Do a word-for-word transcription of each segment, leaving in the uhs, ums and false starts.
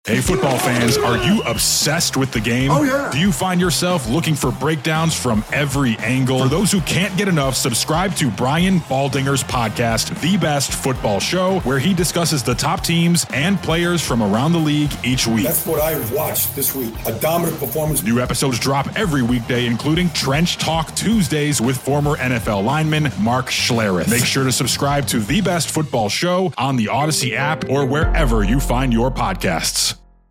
Hey, football fans, are you obsessed with the game? Oh, yeah. Do you find yourself looking for breakdowns from every angle? For those who can't get enough, subscribe to Brian Baldinger's podcast, The Best Football Show, where he discusses the top teams and players from around the league each week. That's what I watched this week. A dominant performance. New episodes drop every weekday, including Trench Talk Tuesdays with former N F L lineman Mark Schlereth. Make sure to subscribe to The Best Football Show on the Odyssey app or wherever you find your podcasts.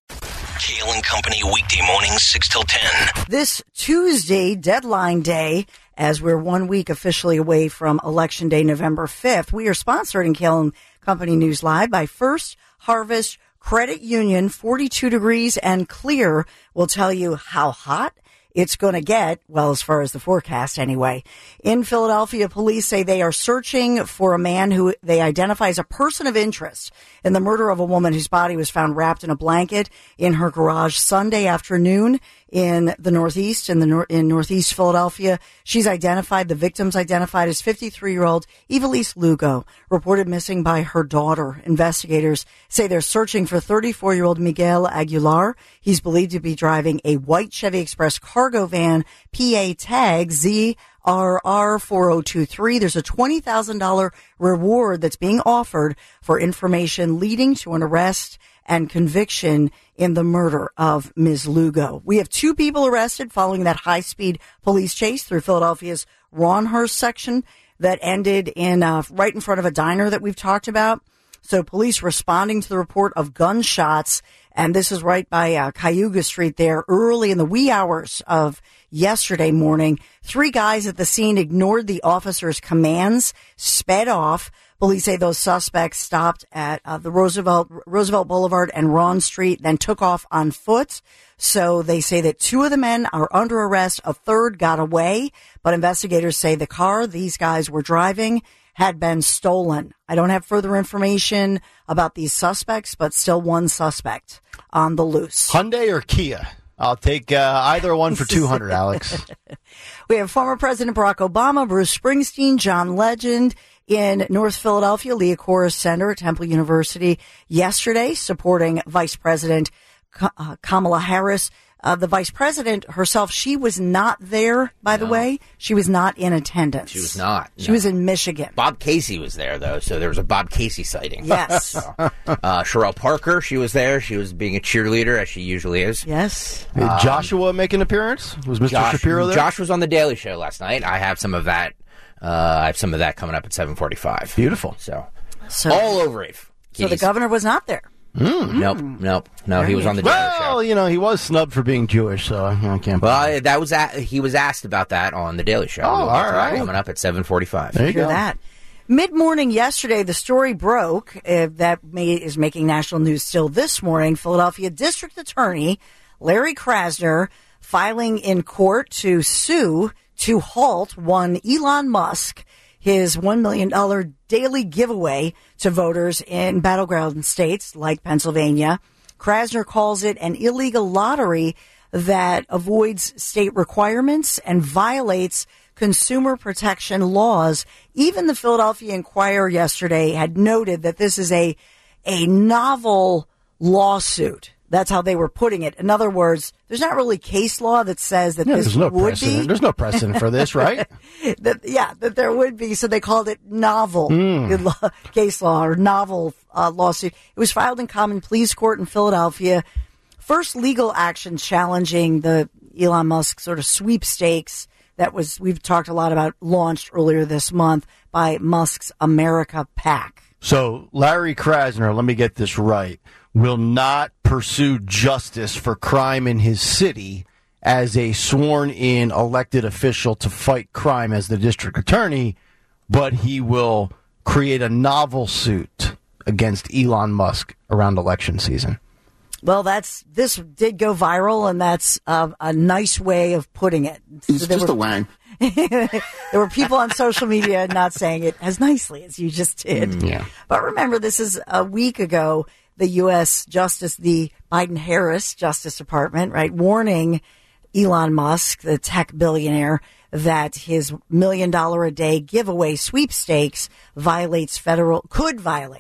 Kale and Company weekday mornings, six till ten. This Tuesday, deadline day, as we're one week officially away from Election Day, November fifth, we are sponsored in Kale and Company News Live by First Harvest Credit Union. forty-two degrees and clear will tell you how hot it's going to get, well, as far as the forecast anyway. In Philadelphia, police say they are searching for a man who they identify as a person of interest in the murder of a woman whose body was found wrapped in a blanket in her garage Sunday afternoon in the Northeast, in the nor- in Northeast Philadelphia. She's identified, the victim's identified as fifty-three-year-old Evelise Lugo, reported missing by her daughter. Investigators say they're searching for thirty-four-year-old Miguel Aguilar. He's believed to be driving a white Chevy Express cargo van, P A tag Z R R four oh two three. There's a twenty thousand dollars reward that's being offered for information leading to an arrest and conviction in the murder of Miz Lugo. We have two people arrested following that high-speed police chase through Philadelphia's Ronhurst section that ended in uh, right in front of a diner that we've talked about. So police responding to the report of gunshots, and this is right by uh, Cayuga Street there early in the wee hours of yesterday morning. Three guys at the scene ignored the officer's commands, sped off. Police say those suspects stopped at uh, the Roosevelt Roosevelt Boulevard and Ron Street, then took off on foot. So they say that two of the men are under arrest. A third got away, but investigators say the car these guys were driving had been stolen. I don't have further information about these suspects, but still one suspect on the loose. Hyundai or Kia? I'll take uh, either one for two hundred, Alex. We have former President Barack Obama, Bruce Springsteen, John Legend in North Philadelphia, Leah Corus Center at Temple University yesterday, supporting Vice President uh, Kamala Harris. Uh, the vice president herself, she was not there, by no. the way. She was not in attendance. She was not. She no. was in Michigan. Bob Casey was there, though, so there was a Bob Casey sighting. Yes. so, uh, Sherelle Parker, she was there. She was being a cheerleader, as she usually is. Yes. Did um, Joshua make an appearance? Was Mister Josh, Shapiro there? Josh was on The Daily Show last night. I have some of that. Uh, I have some of that coming up at seven forty-five. Beautiful. So, so all over it. So the governor was not there. Mm. Nope, nope, no. Very he was on the Daily well, Show. Well, you know, he was snubbed for being Jewish, so I can't. Well, that was a- he was asked about that on the Daily Show. Oh, we'll all right. Coming up at seven forty-five. There you Hear go. that. Mid-morning yesterday, the story broke uh, that may, is making national news still this morning. Philadelphia District Attorney Larry Krasner filing in court to sue to halt one Elon Musk, his one million dollars daily giveaway to voters in battleground states like Pennsylvania. Krasner calls it an illegal lottery that avoids state requirements and violates consumer protection laws. Even the Philadelphia Inquirer yesterday had noted that this is a a novel lawsuit. That's how they were putting it. In other words, there's not really case law that says that yeah, this there's no would precedent. be. There's no precedent for this, right? that, yeah, that there would be. So they called it novel Mm. law, case law or novel uh, lawsuit. It was filed in Common Pleas Court in Philadelphia. First legal action challenging the Elon Musk sort of sweepstakes that was, we've talked a lot about, launched earlier this month by Musk's America PAC. So Larry Krasner, let me get this right, will not pursue justice for crime in his city as a sworn-in elected official to fight crime as the district attorney, but he will create a novel suit against Elon Musk around election season. Well, that's this did go viral, and that's uh, a nice way of putting it. He's So there just were, a wang. there were people on social media not saying it as nicely as you just did. Mm, yeah. But remember, this is a week ago, the U S Justice, the Biden-Harris Justice Department, right, warning Elon Musk, the tech billionaire, that his million dollar a day giveaway sweepstakes violates federal, could violate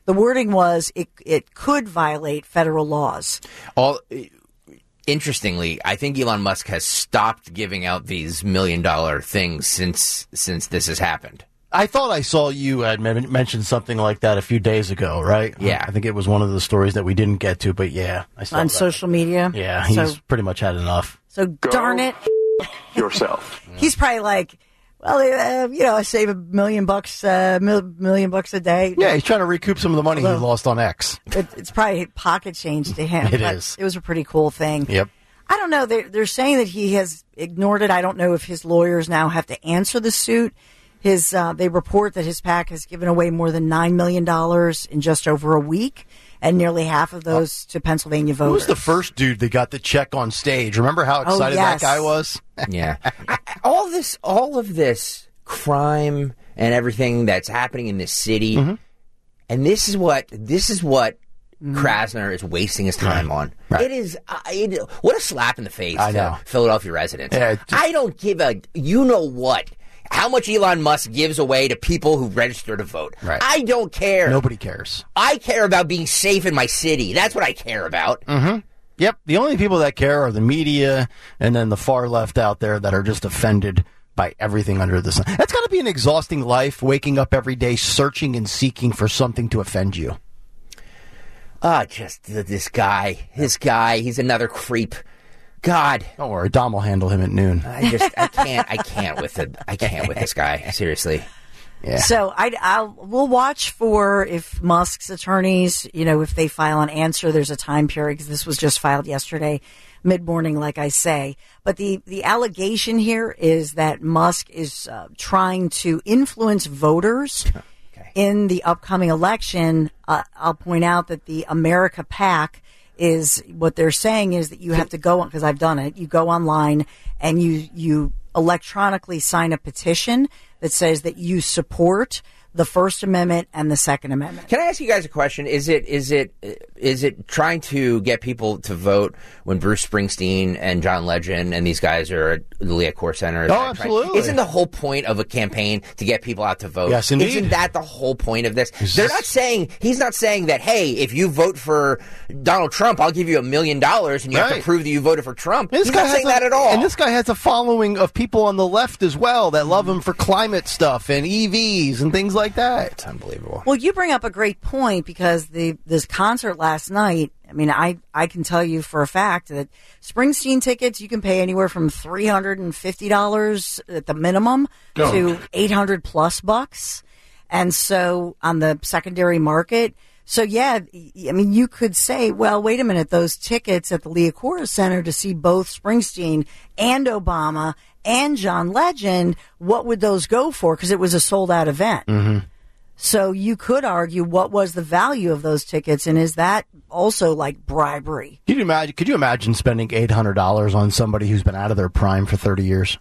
The wording was it it could violate federal laws. All interestingly, I think Elon Musk has stopped giving out these million dollar things since since this has happened. I thought I saw you had men- mentioned something like that a few days ago, right? Yeah. I think it was one of the stories that we didn't get to, but yeah. I saw On that. social media? Yeah, he's So, pretty much had enough. so darn it. yourself. He's probably like, well, uh, you know, I save a million bucks, uh, mil- million bucks a day. Yeah, he's trying to recoup some of the money he Although- lost on X. It, it's probably pocket change to him. It but is. It was a pretty cool thing. Yep. I don't know. They're, they're saying that he has ignored it. I don't know if his lawyers now have to answer the suit. His uh, they report that his PAC has given away more than nine million dollars in just over a week, and nearly half of those to Pennsylvania voters. Who was the first dude that got the check on stage? Remember how Oh, excited yes. that guy was? Yeah. I, all this, all of this crime and everything that's happening in this city, Mm-hmm. and this is what this is what Krasner is wasting his time on. Right. It is uh, it, what a slap in the face I to know. Philadelphia residents. Yeah, it just- I don't give a you know what. How much Elon Musk gives away to people who register to vote. Right. I don't care. Nobody cares. I care about being safe in my city. That's what I care about. Mm-hmm. Yep. The only people that care are the media and then the far left out there that are just offended by everything under the sun. That's got to be an exhausting life, waking up every day searching and seeking for something to offend you. Ah, just th- this guy. This guy. He's another creep. God. Don't worry, Dom will handle him at noon. I just, I can't, I can't with it. I can't with this guy. Seriously. Yeah. So I, I'll we'll watch for if Musk's attorneys, you know, if they file an answer. There's a time period because this was just filed yesterday, mid morning, like I say. But the the allegation here is that Musk is uh, trying to influence voters Okay. in the upcoming election. Uh, I'll point out that the America PAC is what they're saying is that you have to go on, because I've done it. You go online and you you electronically sign a petition that says that you support the First Amendment and the Second Amendment. Can I ask you guys a question? Is it is it is it trying to get people to vote when Bruce Springsteen and John Legend and these guys are at the Leacourt Center? Is Oh, that trying- absolutely. Isn't the whole point of a campaign to get people out to vote? Yes, indeed. Isn't that the whole point of this? Is They're this- not saying he's not saying that. Hey, if you vote for Donald Trump, I'll give you a million dollars, and you have Right. to prove that you voted for Trump. This he's guy not has saying a- that at all. And this guy has a following of people on the left as well that love him for climate stuff and E Vs and things like that. It's unbelievable. Well, you bring up a great point because the this concert last night, I mean, I, I can tell you for a fact that Springsteen tickets, you can pay anywhere from three hundred fifty dollars at the minimum Oh. to eight hundred plus bucks. And so on the secondary market. So, yeah, I mean, you could say, well, wait a minute, those tickets at the Leacourt Center to see both Springsteen and Obama and John Legend, what would those go for? Because it was a sold out event. Mm-hmm. So you could argue what was the value of those tickets, and is that also like bribery? Could you imagine? Could you imagine spending eight hundred dollars on somebody who's been out of their prime for thirty years?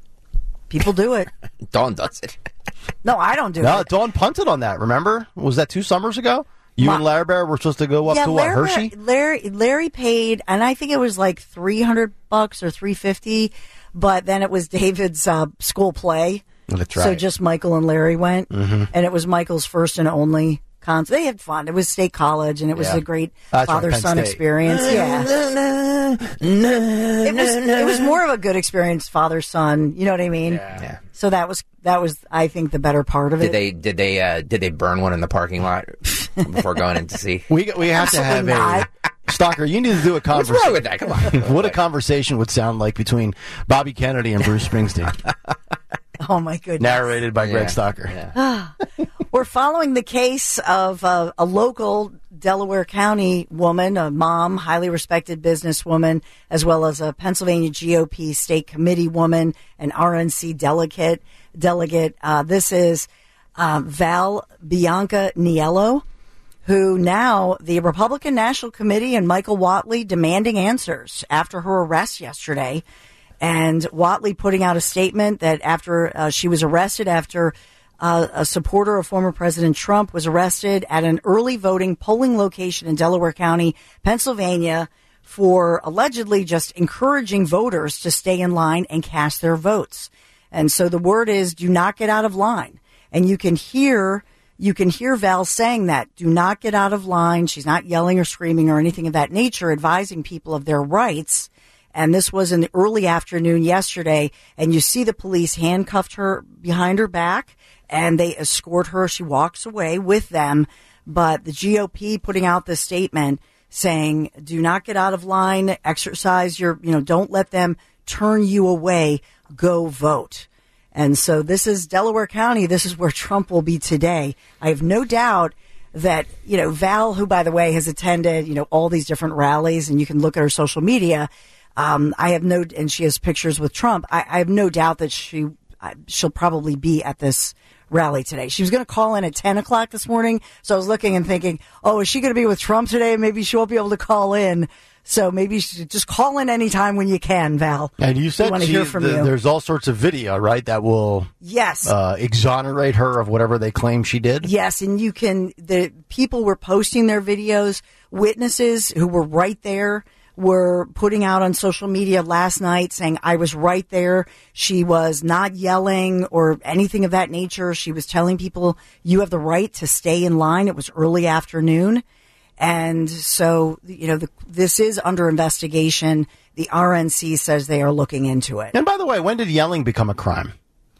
People do it. Dawn does it. No, I don't do No, it. Dawn punted on that. Remember? Was that two summers ago? You My- and Larry Bear were supposed to go up yeah, to what, Larry, Hershey? Larry, Larry paid, and I think it was like three hundred bucks or three fifty. But then it was David's uh, school play. That's So right. just Michael and Larry went, Mm-hmm. and it was Michael's first and only concert. They had fun. It was State College, and it was Yeah. a great That's right, father-son Penn State. experience. Yeah. It was it was more of a good experience, father son. You know what I mean? Yeah. So that was that was I think the better part of Did it. they did they uh, did they burn one in the parking lot before going in to see? We we have to have Absolutely a Stalker. You need to do a What's conversation. wrong with that? Come on. What a conversation would sound like between Bobby Kennedy and Bruce Springsteen, Oh my goodness! narrated by Yeah. Greg Stalker. Yeah. We're following the case of uh, a local Delaware County woman, a mom, highly respected businesswoman, as well as a Pennsylvania G O P state committee woman, an R N C delegate. Delegate. Uh, this is uh, Val Bianca Niello, who now the Republican National Committee and Michael Whatley demanding answers after her arrest yesterday. And Whatley putting out a statement that after uh, she was arrested, after uh, a supporter of former President Trump was arrested at an early voting polling location in Delaware County, Pennsylvania, for allegedly just encouraging voters to stay in line and cast their votes. And so the word is, do not get out of line. And you can hear you can hear Val saying that. Do not get out of line. She's not yelling or screaming or anything of that nature, advising people of their rights. And this was in the early afternoon yesterday. And you see the police handcuffed her behind her back and they escort her. She walks away with them. But the G O P putting out this statement saying, do not get out of line, exercise your, you know, don't let them turn you away, go vote. And so this is Delaware County. This is where Trump will be today. I have no doubt that, you know, Val, who, by the way, has attended, you know, all these different rallies, and you can look at her social media. Um, I have no, and she has pictures with Trump. I, I have no doubt that she, she'll probably be at this rally today. She was going to call in at ten o'clock this morning. So I was looking and thinking, oh, is she going to be with Trump today? Maybe she won't be able to call in. So maybe you should just call in anytime when you can, Val. And you said want to she, hear from the, you. There's all sorts of video, right, that will yes uh, exonerate her of whatever they claim she did? Yes, and you can, the people were posting their videos. Witnesses who were right there were putting out on social media last night saying, I was right there. She was not yelling or anything of that nature. She was telling people, you have the right to stay in line. It was early afternoon. And so, you know, the, this is under investigation. The R N C says they are looking into it. And by the way, when did yelling become a crime?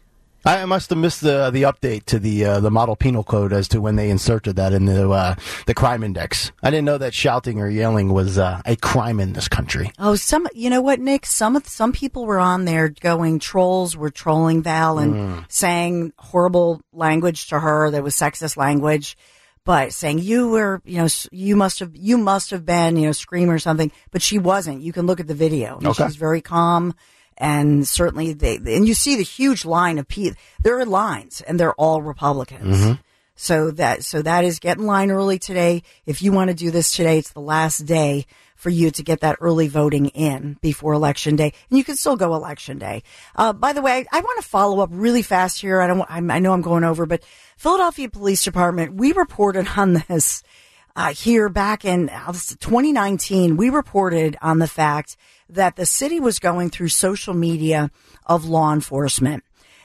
I must have missed the the update to the uh, the model penal code as to when they inserted that in the uh, the crime index. I didn't know that shouting or yelling was uh, a crime in this country. Oh, some, you know what, Nick? Some of some people were on there going, trolls were trolling Val and mm. saying horrible language to her that was sexist language. But saying you were, you know, you must have, you must have been, you know, scream or something. But she wasn't. You can look at the video. And okay. She's very calm, and certainly they. And you see the huge line of people. There are lines, and they're all Republicans. Mm-hmm. So that, so that is get in line early today. If you want to do this today, it's the last day for you to get that early voting in before Election Day. And you can still go Election Day. Uh, by the way, I, I want to follow up really fast here. I don't, I'm, I know I'm going over, but Philadelphia Police Department, we reported on this, uh, here back in twenty nineteen. We reported on the fact that the city was going through social media of law enforcement.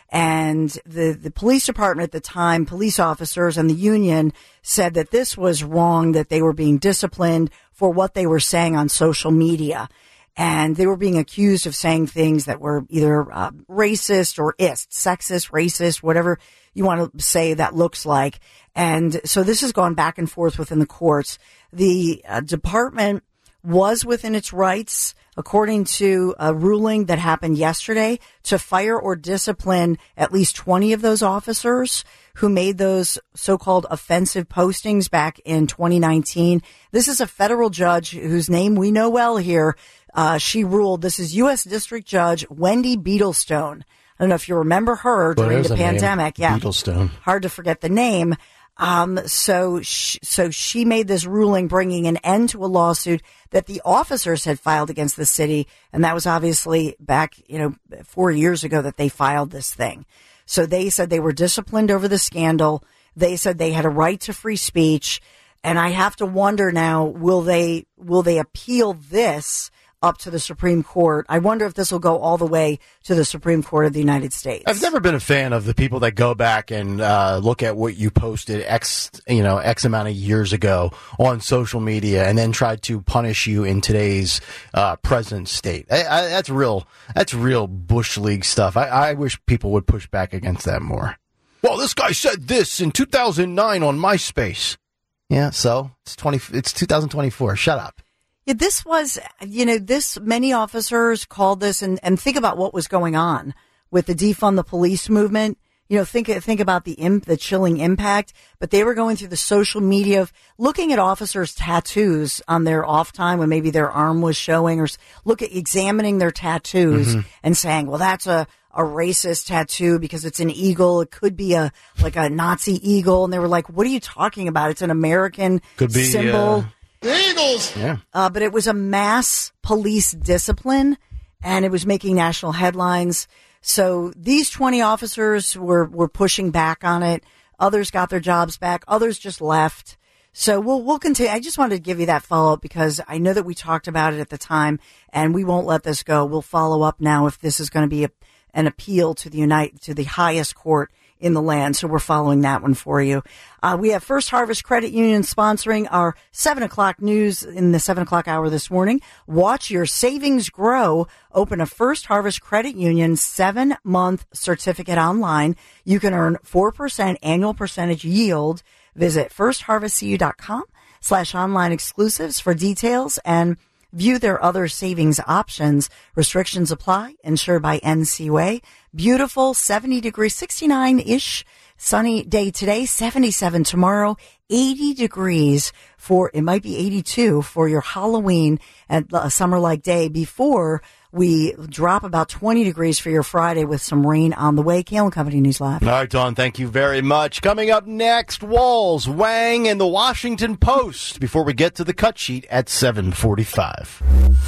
And the, the police department at the time, police officers and the union said that this was wrong, that they were being disciplined for what they were saying on social media. And they were being accused of saying things that were either uh, racist or ist, sexist, racist, whatever you want to say that looks like. And so this has gone back and forth within the courts. The uh, department was within its rights, according to a ruling that happened yesterday, to fire or discipline at least twenty of those officers who made those so-called offensive postings back in twenty nineteen. This is a federal judge whose name we know well here. Uh, she ruled. This is U S District Judge Wendy Beetlestone. I don't know if you remember her well, during the pandemic. Name. Yeah, Beetlestone. Hard to forget the name. Um, so, she, so she made this ruling bringing an end to a lawsuit that the officers had filed against the city. And that was obviously back, you know, four years ago that they filed this thing. So they said they were disciplined over the scandal. They said they had a right to free speech. And I have to wonder now, will they, will they appeal this up to the Supreme Court? I wonder if this will go all the way to the Supreme Court of the United States. I've never been a fan of the people that go back and uh, look at what you posted X, you know, X amount of years ago on social media and then try to punish you in today's uh, present state. I, I, that's real. That's real Bush League stuff. I, I wish people would push back against that more. Well, this guy said this in two thousand nine on MySpace. Yeah, so it's twenty. It's two thousand twenty-four. Shut up. Yeah, this was, you know, this, many officers called this, and, and think about what was going on with the defund the police movement. You know, think, think about the imp, the chilling impact, but they were going through the social media of looking at officers' tattoos on their off time when maybe their arm was showing, or look at examining their tattoos mm-hmm. and saying, well, that's a, a racist tattoo because it's an eagle. It could be a, like a Nazi eagle. And they were like, what are you talking about? It's an American could be, symbol. Uh... Eagles. Yeah. Uh, but it was a mass police discipline, and it was making national headlines. So these twenty officers were, were pushing back on it. Others got their jobs back. Others just left. So we'll, we'll continue. I just wanted to give you that follow up because I know that we talked about it at the time, and we won't let this go. We'll follow up now if this is going to be a, an appeal to the United, to the highest court in the land. So we're following that one for you. Uh, we have First Harvest Credit Union sponsoring our seven o'clock news in the seven o'clock hour this morning. Watch your savings grow. Open a First Harvest Credit Union seven-month certificate online. You can earn four percent annual percentage yield. Visit first harvest c u dot com slash online exclusives for details and view their other savings options. Restrictions apply. Insured by N C U A. Beautiful seventy degrees, sixty-nine-ish sunny day today, seventy-seven tomorrow, eighty degrees for, it might be eighty-two for your Halloween and a summer-like day before we drop about twenty degrees for your Friday with some rain on the way. Kale and Company News Live. All right, Dawn, thank you very much. Coming up next, Walls, Wang, and the Washington Post before we get to the cut sheet at seven forty-five.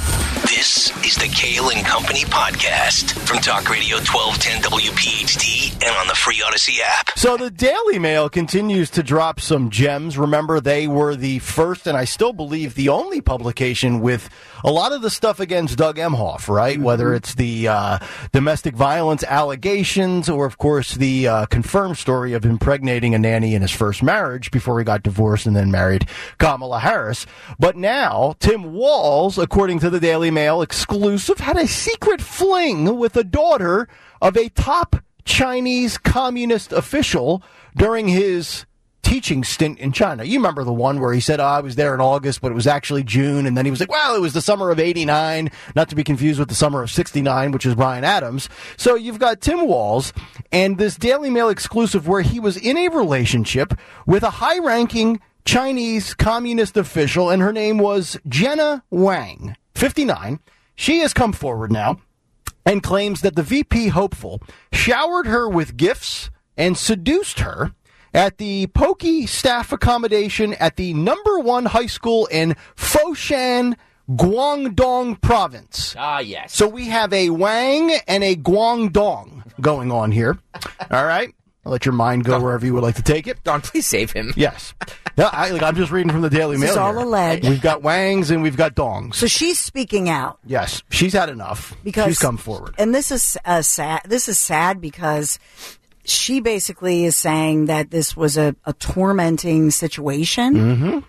This is the Kale and Company podcast from Talk Radio twelve ten W P H T and on the free Odyssey app. So the Daily Mail continues to drop some gems. Remember, they were the first, and I still believe the only publication with a lot of the stuff against Doug Emhoff, right? Mm-hmm. Whether it's the uh, domestic violence allegations or, of course, the uh, confirmed story of impregnating a nanny in his first marriage before he got divorced and then married Kamala Harris. But now, Tim Walz, according to the Daily Mail exclusive, had a secret fling with a daughter of a top Chinese communist official during his teaching stint in China. You remember the one where he said, oh, I was there in August, but it was actually June. And then he was like, well, it was the summer of eighty-nine, not to be confused with the summer of sixty-nine, which is Bryan Adams. So you've got Tim Walz and this Daily Mail exclusive where he was in a relationship with a high-ranking Chinese communist official, and her name was Jenna Wang, fifty-nine. She has come forward now and claims that the V P hopeful showered her with gifts and seduced her at the pokey staff accommodation at the number one high school in Foshan, Guangdong province. Ah, yes. So we have a Wang and a Guangdong going on here. All right. I'll let your mind go wherever you would like to take it. Don, please save him. Yes. No, I, like, I'm just reading from the Daily This Mail. is all here. alleged. We've got Wangs and we've got Dongs. So she's speaking out. Yes, she's had enough. Because she's come forward. And this is uh, sad. This is sad because she basically is saying that this was a, a tormenting situation. Mm-hmm.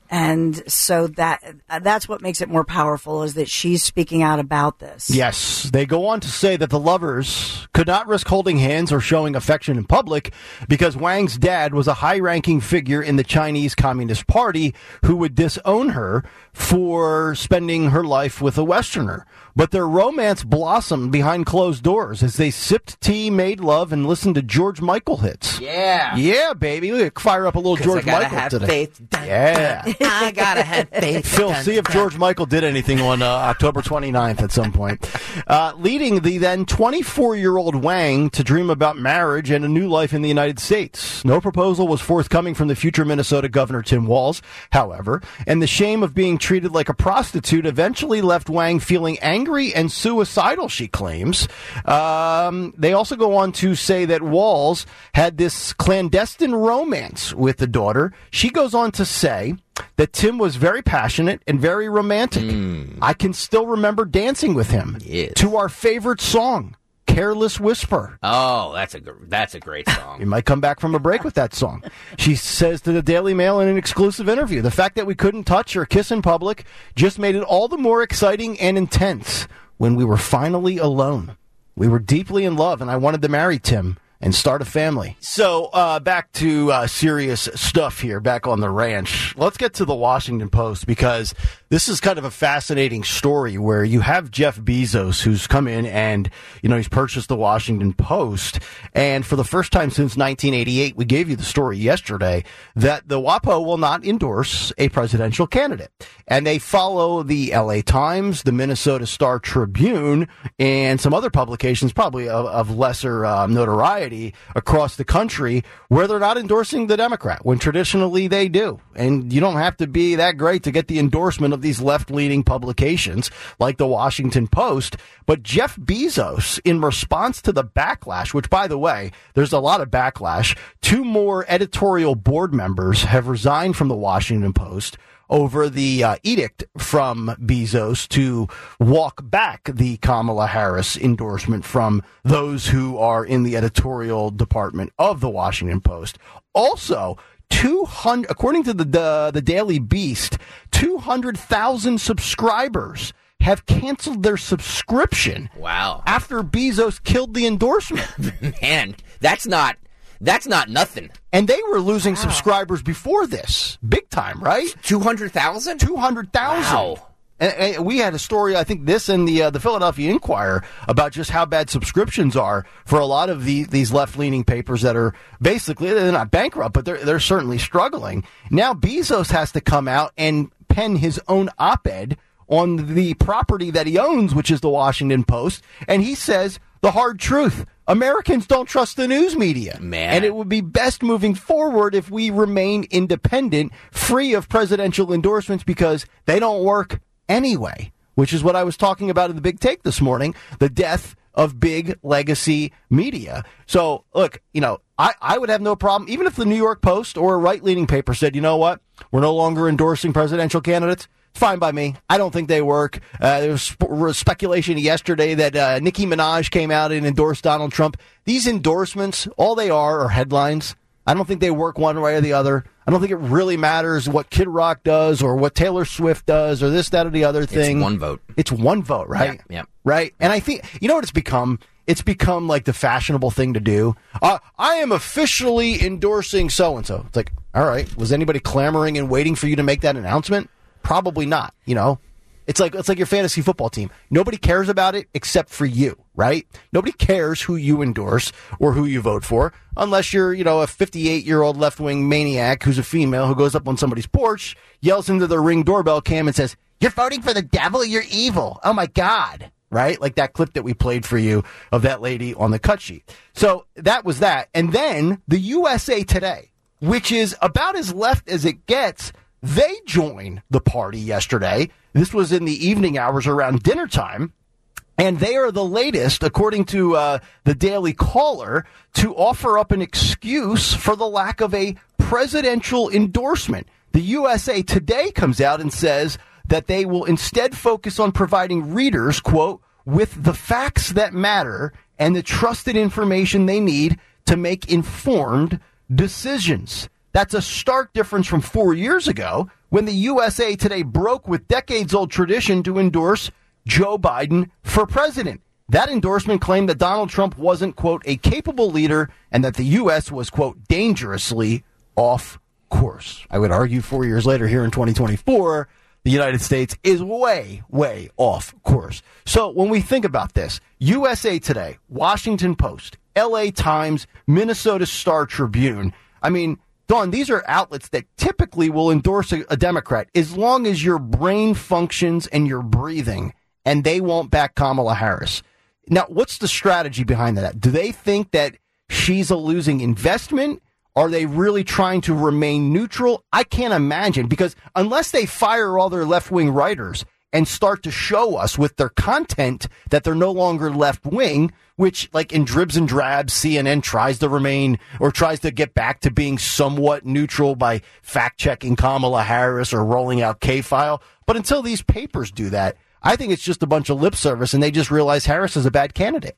And so that that's what makes it more powerful, is that she's speaking out about this. Yes. They go on to say that the lovers could not risk holding hands or showing affection in public because Wang's dad was a high-ranking figure in the Chinese Communist Party who would disown her for spending her life with a Westerner. But their romance blossomed behind closed doors as they sipped tea, made love, and listened to George Michael hits. Yeah. Yeah, baby. Look, fire up a little George I gotta Michael have today. Faith. Yeah. I gotta have faith. Phil, see if George Michael did anything on uh, October twenty-ninth at some point. Uh, leading the then twenty-four-year-old Wang to dream about marriage and a new life in the United States. No proposal was forthcoming from the future Minnesota Governor Tim Walz, however, and the shame of being treated like a prostitute eventually left Wang feeling angry and suicidal, she claims. Um, they also go on to say that Walz had this clandestine romance with the daughter. She goes on to say that Tim was very passionate and very romantic. Mm. I can still remember dancing with him yes. to our favorite song, Careless Whisper. Oh, that's a that's a great song. You might come back from a break with that song. She says to the Daily Mail in an exclusive interview, the fact that we couldn't touch or kiss in public just made it all the more exciting and intense when we were finally alone. We were deeply in love, and I wanted to marry Tim and start a family. So uh, back to uh, serious stuff here, back on the ranch. Let's get to the Washington Post, because this is kind of a fascinating story where you have Jeff Bezos, who's come in and, you know, he's purchased the Washington Post. And for the first time since nineteen eighty-eight, we gave you the story yesterday, that the WAPO will not endorse a presidential candidate. And they follow the L A Times, the Minnesota Star Tribune, and some other publications, probably of, of lesser uh, notoriety, across the country, where they're not endorsing the Democrat, when traditionally they do. And you don't have to be that great to get the endorsement of these left-leaning publications like the Washington Post. But Jeff Bezos, in response to the backlash, which, by the way, there's a lot of backlash, two more editorial board members have resigned from the Washington Post over the uh, edict from Bezos to walk back the Kamala Harris endorsement from those who are in the editorial department of the Washington Post. Also, two hundred, according to the, the, the Daily Beast, two hundred thousand subscribers have canceled their subscription. Wow. After Bezos killed the endorsement. Man, that's not that's not nothing. And they were losing wow. subscribers before this. Big time, right? two hundred thousand? two hundred thousand. Wow. And, and we had a story, I think this and the uh, the Philadelphia Inquirer, about just how bad subscriptions are for a lot of the, these left-leaning papers that are basically, they're not bankrupt, but they're, they're certainly struggling. Now Bezos has to come out and pen his own op-ed on the property that he owns, which is the Washington Post, and he says the hard truth. Americans don't trust the news media. Man. And it would be best moving forward if we remain independent, free of presidential endorsements, because they don't work anyway, which is what I was talking about in the Big Take this morning, the death of big legacy media. So, look, you know, I, I would have no problem, even if the New York Post or a right-leaning paper said, you know what, we're no longer endorsing presidential candidates. It's fine by me. I don't think they work. Uh, there was sp- speculation yesterday that uh, Nicki Minaj came out and endorsed Donald Trump. These endorsements, all they are are headlines. I don't think they work one way or the other. I don't think it really matters what Kid Rock does or what Taylor Swift does or this, that, or the other thing. It's one vote. It's one vote, right? Yeah. yeah. Right? And I think, you know what it's become? It's become like the fashionable thing to do. Uh, I am officially endorsing so-and-so. It's like, all right, was anybody clamoring and waiting for you to make that announcement? Probably not, you know. It's like it's like your fantasy football team. Nobody cares about it except for you, right? Nobody cares who you endorse or who you vote for, unless you're, you know, a fifty-eight-year-old left-wing maniac who's a female who goes up on somebody's porch, yells into the Ring doorbell cam and says, "You're voting for the devil, you're evil. Oh, my God." Right? Like that clip that we played for you of that lady on the cut sheet. So that was that. And then the U S A Today, which is about as left as it gets, they joined the party yesterday. This was in the evening hours around dinner time. And they are the latest, according to uh, the Daily Caller, to offer up an excuse for the lack of a presidential endorsement. The U S A Today comes out and says that they will instead focus on providing readers, quote, with the facts that matter and the trusted information they need to make informed decisions. That's a stark difference from four years ago when the U S A Today broke with decades-old tradition to endorse Joe Biden for president. That endorsement claimed that Donald Trump wasn't, quote, a capable leader and that the U S was, quote, dangerously off course. I would argue four years later here in twenty twenty-four, the United States is way, way off course. So when we think about this, U S A Today, Washington Post, L A Times, Minnesota Star Tribune, I mean, Dawn, these are outlets that typically will endorse a, a Democrat as long as your brain functions and you're breathing, and they won't back Kamala Harris. Now, what's the strategy behind that? Do they think that she's a losing investment? Are they really trying to remain neutral? I can't imagine, because unless they fire all their left-wing writers and start to show us with their content that they're no longer left-wing, which, like in dribs and drabs, C N N tries to remain or tries to get back to being somewhat neutral by fact-checking Kamala Harris or rolling out K-File. But until these papers do that, I think it's just a bunch of lip service, and they just realize Harris is a bad candidate.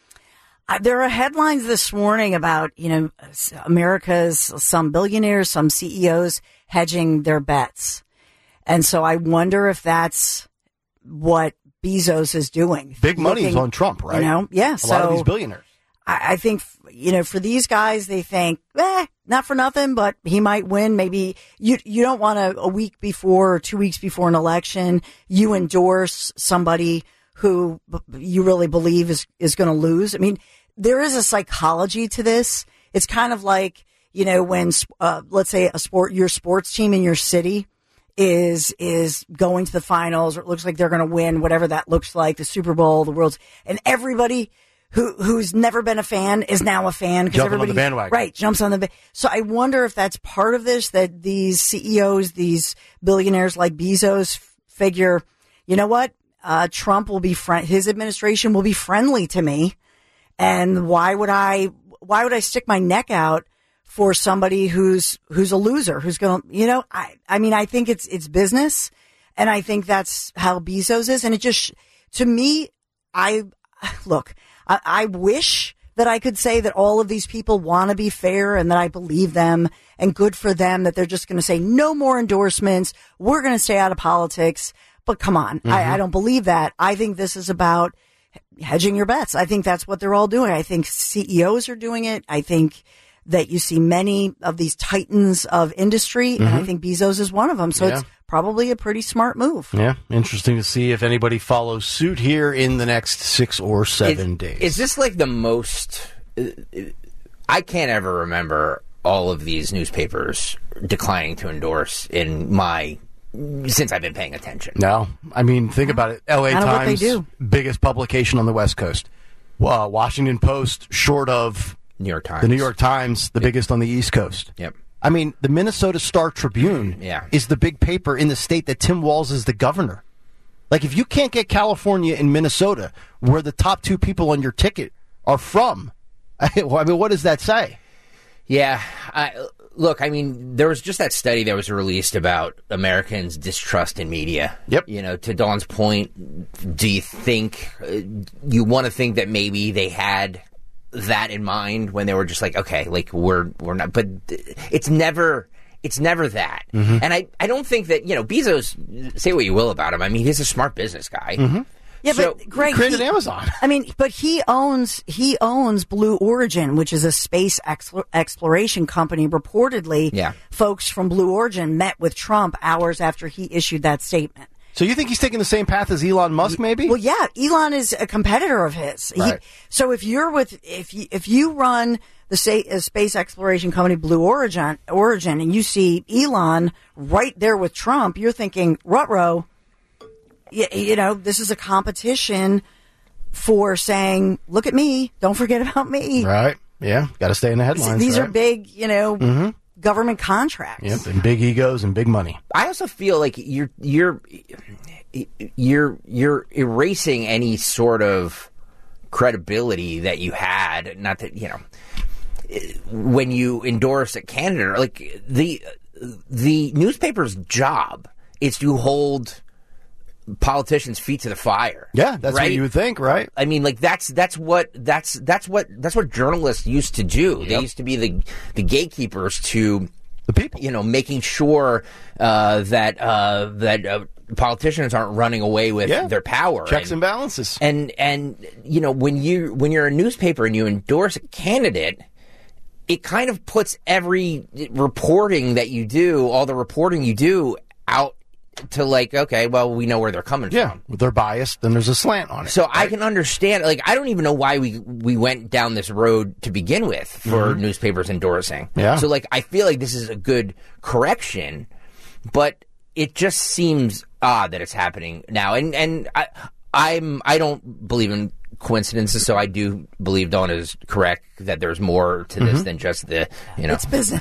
Uh, there are headlines this morning about, you know, America's some billionaires, some C E Os hedging their bets. And so I wonder if that's what Bezos is doing. Big money is on Trump, right? You know, yeah. A so lot of these billionaires. I, I think, you know, for these guys, they think, eh, not for nothing, but he might win. Maybe you you don't want to, a week before or two weeks before an election, you endorse somebody who you really believe is, is going to lose. I mean, there is a psychology to this. It's kind of like, you know, when, uh, let's say a sport, your sports team in your city is, is going to the finals, or it looks like they're going to win, whatever that looks like, the Super Bowl, the World's, and everybody who, who's never been a fan is now a fan. Jumping everybody, on the bandwagon. Right, jumps on the ba- So I wonder if that's part of this, that these C E Os, these billionaires like Bezos figure, you know what? Uh, Trump will be friend, his administration will be friendly to me. And why would I, why would I stick my neck out for somebody who's who's a loser, who's going to, you know, I I mean, I think it's it's business, and I think that's how Bezos is, and it just, to me, I look, I, I wish that I could say that all of these people want to be fair and that I believe them and good for them, that they're just going to say no more endorsements, we're going to stay out of politics. But come on, mm-hmm. I, I don't believe that. I think this is about hedging your bets. I think that's what they're all doing. I think C E Os are doing it. I think that you see many of these titans of industry, mm-hmm. and I think Bezos is one of them. So yeah. it's probably a pretty smart move. Yeah, interesting to see if anybody follows suit here in the next six or seven is, days. Is this like the most... Uh, I can't ever remember all of these newspapers declining to endorse in my... since I've been paying attention. No. I mean, think about it. L A I don't know what they Times, do. biggest publication on the West Coast. Uh, Washington Post, short of... New York Times. The New York Times, the yep. biggest on the East Coast. Yep. I mean, the Minnesota Star Tribune yeah. is the big paper in the state that Tim Walz is the governor. Like, if you can't get California and Minnesota, where the top two people on your ticket are from, I mean, what does that say? Yeah. I, look, I mean, there was just that study that was released about Americans' distrust in media. Yep. You know, to Dawn's point, do you think, uh, you want to think that maybe they had that in mind when they were just like, okay, like we're we're not, but it's never it's never that. Mm-hmm. And I, I don't think that, you know, Bezos, say what you will about him, I mean, he's a smart business guy. Mm-hmm. Yeah, so, but Greg, he created he, Amazon. I mean, but he owns he owns Blue Origin, which is a space expl- exploration company. Reportedly, yeah. folks from Blue Origin met with Trump hours after he issued that statement. So you think he's taking the same path as Elon Musk, maybe? Well, yeah, Elon is a competitor of his. Right. He, so if you're with, if you, if you run the say, uh, space exploration company Blue Origin, Origin, and you see Elon right there with Trump, you're thinking, ruh-roh, you, you know, this is a competition for saying, look at me, don't forget about me. Right. Yeah. Got to stay in the headlines. These right? are big, you know, mm-hmm. government contracts. Yep, and big egos and big money. I also feel like you're you're you're you're erasing any sort of credibility that you had. Not that, you know, when you endorse a candidate, like the the newspaper's job is to hold politicians' feet to the fire. Yeah, that's right? what you would think, right? I mean, like that's that's what that's that's what that's what journalists used to do. Yep. They used to be the the gatekeepers to the people. You know, making sure uh, that uh, that uh, politicians aren't running away with yeah. their power. Checks and, and balances. And and you know, when you when you're a newspaper and you endorse a candidate, it kind of puts every reporting that you do, all the reporting you do, out to like, okay, well, we know where they're coming yeah, from. Yeah, they're biased, then there's a slant on it. So right? I can understand, like, I don't even know why we we went down this road to begin with for mm-hmm. newspapers endorsing. Yeah. So, like, I feel like this is a good correction, but it just seems odd that it's happening now. And and I I'm I don't believe in coincidences, so I do believe Dawn is correct that there's more to this mm-hmm. than just the, you know, it's business.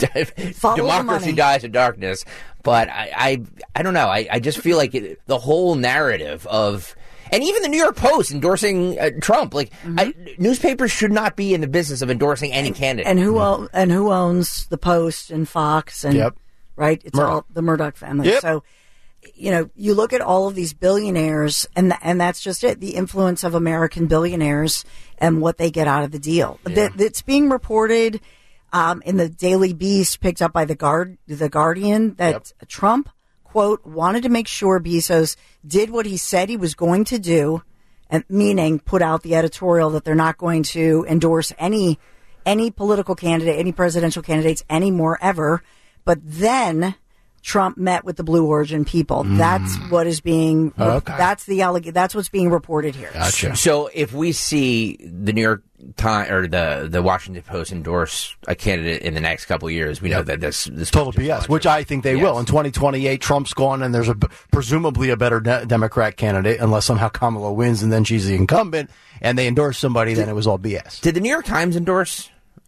Democracy dies in darkness. But I, I, I don't know. I, I just feel like it, the whole narrative of, and even the New York Post endorsing uh, Trump, like mm-hmm. I, newspapers should not be in the business of endorsing any candidate. And who o- and who owns the Post and Fox and yep. right? It's Murdoch. all the Murdoch family. Yep. So, you know, you look at all of these billionaires, and th- and that's just it. The influence of American billionaires and what they get out of the deal. Yeah. That, that's being reported. Um, in the Daily Beast, picked up by the Guard, the Guardian, that yep. Trump, quote, wanted to make sure Bezos did what he said he was going to do, and meaning put out the editorial that they're not going to endorse any any political candidate, any presidential candidates anymore ever. But then Trump met with the Blue Origin people. Mm. That's what is being. Okay. That's the alleg- That's what's being reported here. Gotcha. So if we see the New York Times or the the Washington Post endorse a candidate in the next couple of years, we yep. know that this this total B S, which I think they yes. will. In twenty twenty-eight, Trump's gone, and there's a presumably a better de- Democrat candidate, unless somehow Kamala wins, and then she's the incumbent, and they endorse somebody. Did, then it was all B S. Did the New York Times endorse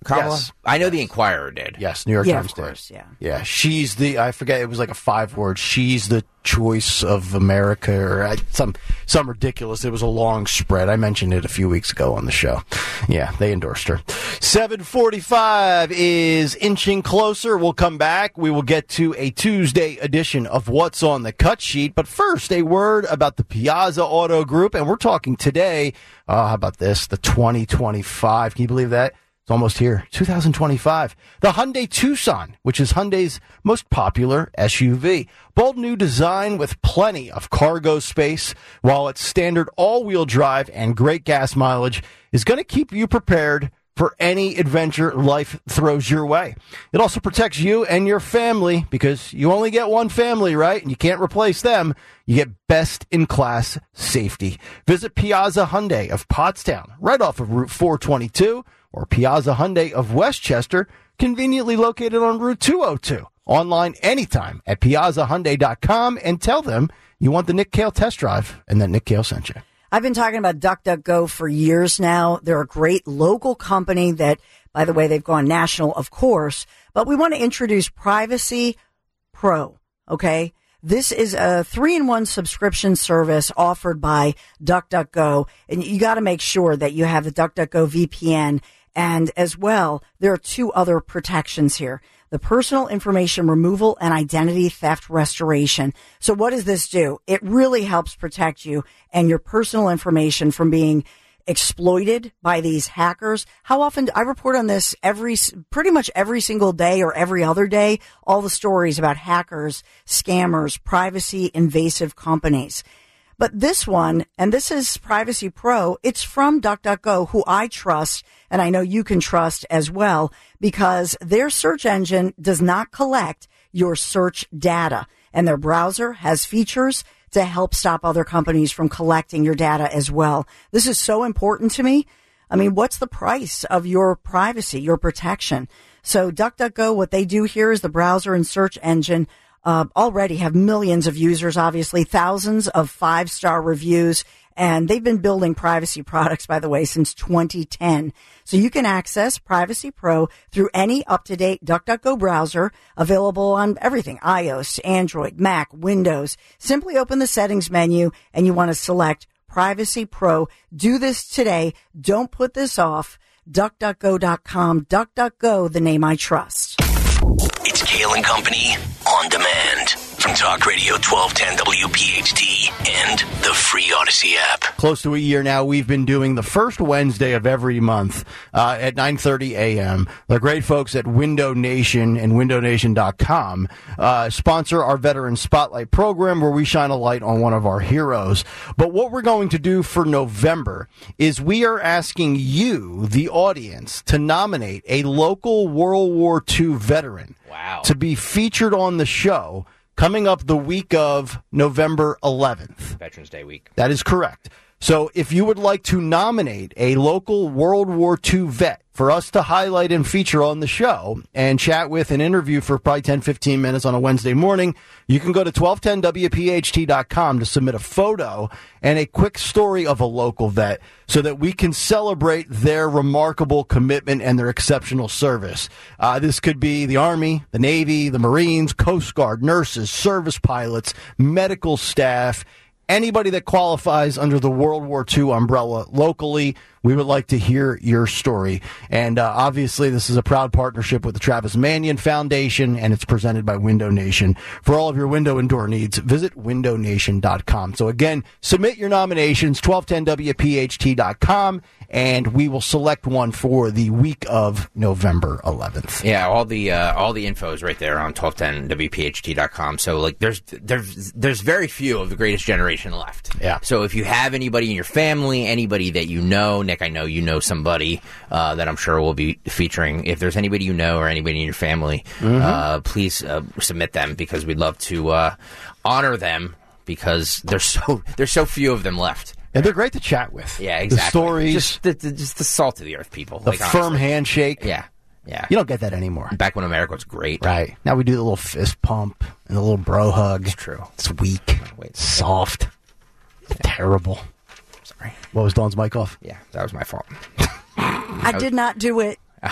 Kamala? Yes. I know the Inquirer did. Yes, New York Yeah, Times of course, did. yeah. Yeah, she's the, I forget, it was like a five word, she's the choice of America, or uh, some some ridiculous, it was a long spread. I mentioned it a few weeks ago on the show. Yeah, they endorsed her. seven forty-five is inching closer. We'll come back. We will get to a Tuesday edition of What's on the Cut Sheet. But first, a word about the Piazza Auto Group. And we're talking today, uh, how about this, the twenty twenty-five. Can you believe that? It's almost here. two thousand twenty-five. The Hyundai Tucson, which is Hyundai's most popular S U V. Bold new design with plenty of cargo space, while its standard all-wheel drive and great gas mileage is going to keep you prepared for any adventure life throws your way. It also protects you and your family, because you only get one family, right? And you can't replace them. You get best-in-class safety. Visit Piazza Hyundai of Pottstown, right off of Route four twenty-two, or Piazza Hyundai of Westchester, conveniently located on Route two oh two. Online anytime at piazza hyundai dot com, and tell them you want the Nick Cale test drive and that Nick Cale sent you. I've been talking about DuckDuckGo for years now. They're a great local company that, by the way, they've gone national, of course, but we want to introduce Privacy Pro, okay? This is a three-in-one subscription service offered by DuckDuckGo, and you got to make sure that you have the DuckDuckGo V P N. And as well, there are two other protections here: the personal information removal and identity theft restoration. So what does this do? It really helps protect you and your personal information from being exploited by these hackers. How often I report on this every, pretty much every single day or every other day, all the stories about hackers, scammers, privacy invasive companies. But this one, and this is Privacy Pro, it's from DuckDuckGo, who I trust, and I know you can trust as well, because their search engine does not collect your search data, and their browser has features to help stop other companies from collecting your data as well. This is so important to me. I mean, what's the price of your privacy, your protection? So DuckDuckGo, what they do here is the browser and search engine Uh, already have millions of users, obviously thousands of five-star reviews, and they've been building privacy products, by the way, since twenty ten. So you can access Privacy Pro through any up-to-date DuckDuckGo browser, available on everything: iOS, Android, Mac, Windows. Simply open the settings menu and you want to select Privacy Pro. Do this today. Don't put this off. duck duck go dot com. DuckDuckGo, the name I trust. It's Cale and Company on demand from Talk Radio twelve ten W P H T and the free Odyssey app. Close to a year now, we've been doing the first Wednesday of every month uh, at nine thirty a.m. The great folks at Window Nation and window nation dot com uh, sponsor our Veteran Spotlight program, where we shine a light on one of our heroes. But what we're going to do for November is we are asking you, the audience, to nominate a local World War Two veteran Wow. to be featured on the show coming up the week of November eleventh. Veterans Day week. That is correct. So if you would like to nominate a local World War Two vet for us to highlight and feature on the show and chat with and interview for probably ten, fifteen minutes on a Wednesday morning, you can go to twelve ten W P H T dot com to submit a photo and a quick story of a local vet so that we can celebrate their remarkable commitment and their exceptional service. Uh, this could be the Army, the Navy, the Marines, Coast Guard, nurses, service pilots, medical staff, anybody that qualifies under the World War Two umbrella locally. We would like to hear your story. And uh, obviously, this is a proud partnership with the Travis Manion Foundation, and it's presented by Window Nation. For all of your window and door needs, visit window nation dot com. So again, submit your nominations, twelve ten W P H T dot com, and we will select one for the week of November eleventh. Yeah, all the uh, all the info is right there on twelve ten W P H T dot com. So like, there's there's there's very few of the greatest generation left. Yeah. So if you have anybody in your family, anybody that you know, Nick, I know you know somebody uh, that I'm sure will be featuring. If there's anybody you know or anybody in your family, mm-hmm. uh, please uh, submit them, because we'd love to uh, honor them, because there's so there's so few of them left. And they're great to chat with. Yeah, exactly. The stories. Just the, the, just the salt of the earth people. The like, firm honestly. handshake. Yeah, yeah. You don't get that anymore. Back when America was great. Right. Now we do the little fist pump and the little bro hug. It's true. It's weak. Wait. Soft. It's terrible. Sorry. What was Dawn's mic off? Yeah, that was my fault. I did not do it.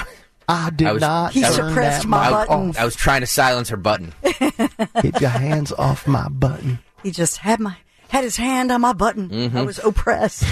I did I was- not. He turn suppressed that my mic button. off. I was trying to silence her button. Keep your hands off my button. He just had my had his hand on my button. Mm-hmm. I was oppressed.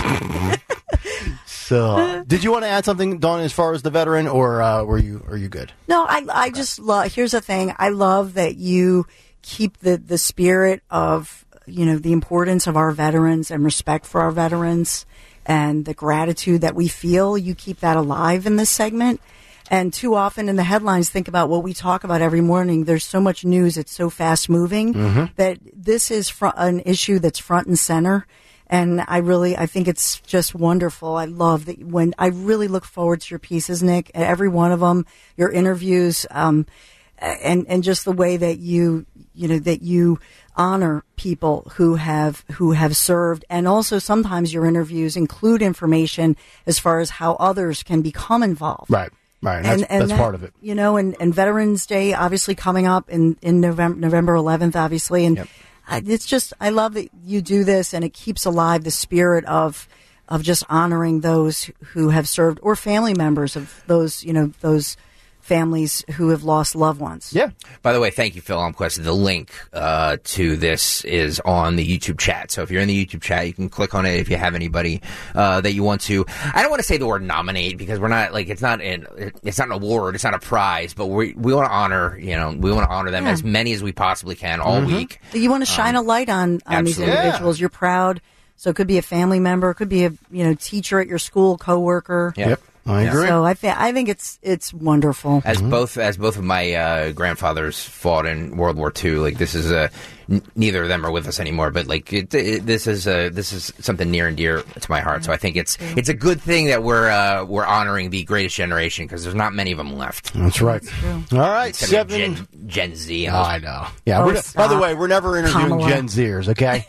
So, did you want to add something, Dawn, as far as the veteran, or uh, were you are you good? No, I I just love. Here's the thing. I love that you keep the the spirit of, you know, the importance of our veterans and respect for our veterans and the gratitude that we feel. You keep that alive in this segment. And too often in the headlines, think about what we talk about every morning. There's so much news. It's so fast moving that this is fr- an issue that's front and center. And I really, I think it's just wonderful. I love that when I really look forward to your pieces, Nick, every one of them, your interviews, um, and, and just the way that you, you know, that you honor people who have, who have served. And also sometimes your interviews include information as far as how others can become involved. Right, right. That's, that's that, part of it. You know, and, and Veterans Day obviously coming up in, in November, November eleventh, obviously. And Yep. I, it's just, I love that you do this and it keeps alive the spirit of, of just honoring those who have served or family members of those, you know, those families who have lost loved ones. Yeah. By the way, thank you, Phil Almquist. The link uh, to this is on the YouTube chat. So if you're in the YouTube chat, you can click on it if you have anybody uh, that you want to. I don't want to say the word nominate because we're not like it's not an it's not an award, it's not a prize, but we we want to honor you know we want to honor them Yeah. as many as we possibly can all week. You want to shine a light on, on these absolutely. individuals. You're proud. So it could be a family member, it could be a, you know, teacher at your school, coworker. Yeah. Yep. I agree. So I think I think it's it's wonderful. As both as both of my uh, grandfathers fought in World War Two, like this is a n- neither of them are with us anymore. But like it, it, this is a, this is something near and dear to my heart. So I think it's it's a good thing that we're uh, we're honoring the greatest generation because there's not many of them left. That's right. All right, It's gonna be seven. Gen, Gen Z. Oh, I know. Yeah. Oh, we're, by the stop. way, we're never interviewing Kamala. Gen Zers, okay?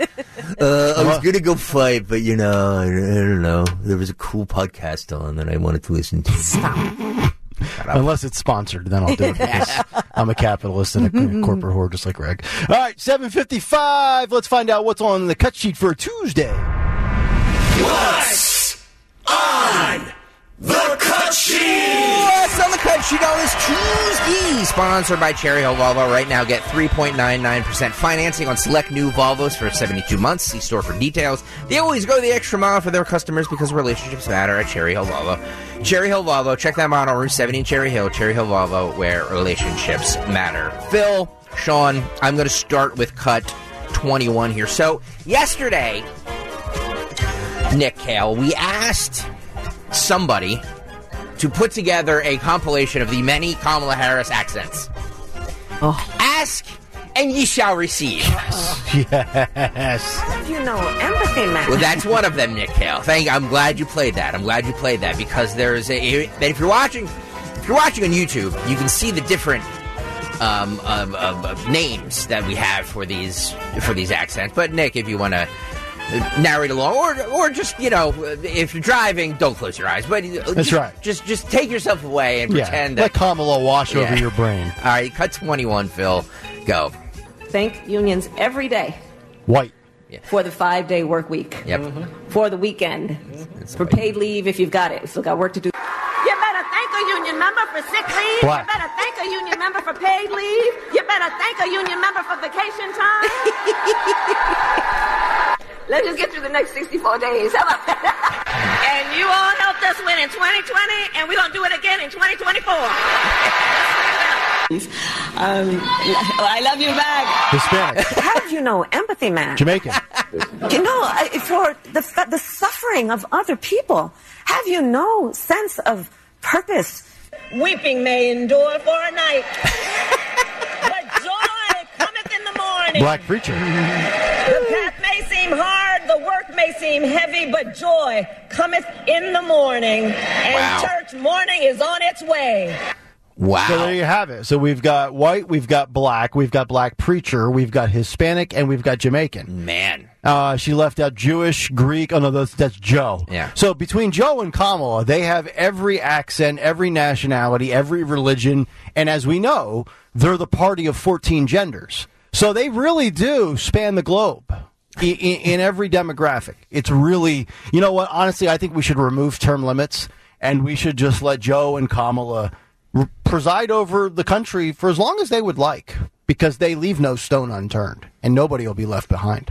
Uh, I was gonna go fight, but you know, I, I don't know. There was a cool podcast on that I wanted to listen to. Stop. Unless it's sponsored, then I'll do it because I'm a capitalist and a corporate whore just like Greg. All right, seven fifty-five. Let's find out what's on the cut sheet for Tuesday. What's on the cut sheet? What's on the cut sheet on this Tuesday? Sponsored by Cherry Hill Volvo. Right now, get three point nine nine percent financing on select new Volvos for seventy-two months. See store for details. They always go the extra mile for their customers because relationships matter at Cherry Hill Volvo. Cherry Hill Volvo. Check them out on Route seventy in Cherry Hill. Cherry Hill Volvo, where relationships matter. Phil, Sean, I'm going to start with cut twenty-one here. So, yesterday, Nick Kale, we asked somebody to put together a compilation of the many Kamala Harris accents. Oh. Ask and ye shall receive. Yes. You know, empathy, man. Well, that's one of them, Nick Kale. Thank. I'm glad you played that. I'm glad you played that because there's a. That if you're watching, if you're watching on YouTube, you can see the different um, of, of, of names that we have for these for these accents. But Nick, if you want to narrate along, or or just you know, if you're driving, don't close your eyes. But That's just, right. Just just take yourself away and Yeah. pretend Let that. Kamala wash Yeah. over your brain. All right, cut twenty-one, Phil. Go. Thank unions every day White. for the five-day work week. Yep. For the weekend. For paid leave if you've got it. Still got work to do. You better thank a union member for sick leave. Black. You better thank a union member for paid leave. You better thank a union member for vacation time. Let's just get through the next sixty-four days. How about that? And you all helped us win in twenty twenty, and we're going to do it again in twenty twenty-four. Um, I love you back. Hispanic. Have you no empathy, man? Jamaican. You know, I- for the the suffering of other people. Have you no sense of purpose? Weeping may endure for a night, but joy cometh in the morning. Black preacher. The path may seem hard, the work may seem heavy, but joy cometh in the morning, and Wow. church morning is on its way. Wow. So there you have it. So we've got white, we've got black, we've got black preacher, we've got Hispanic, and we've got Jamaican. Man. Uh, she left out Jewish, Greek. Oh, no, that's, that's Joe. Yeah. So between Joe and Kamala, they have every accent, every nationality, every religion. And as we know, they're the party of fourteen genders. So they really do span the globe in, in, in every demographic. It's really, you know what? Honestly, I think we should remove term limits and we should just let Joe and Kamala r- preside over the country for as long as they would like, because they leave no stone unturned, and nobody will be left behind.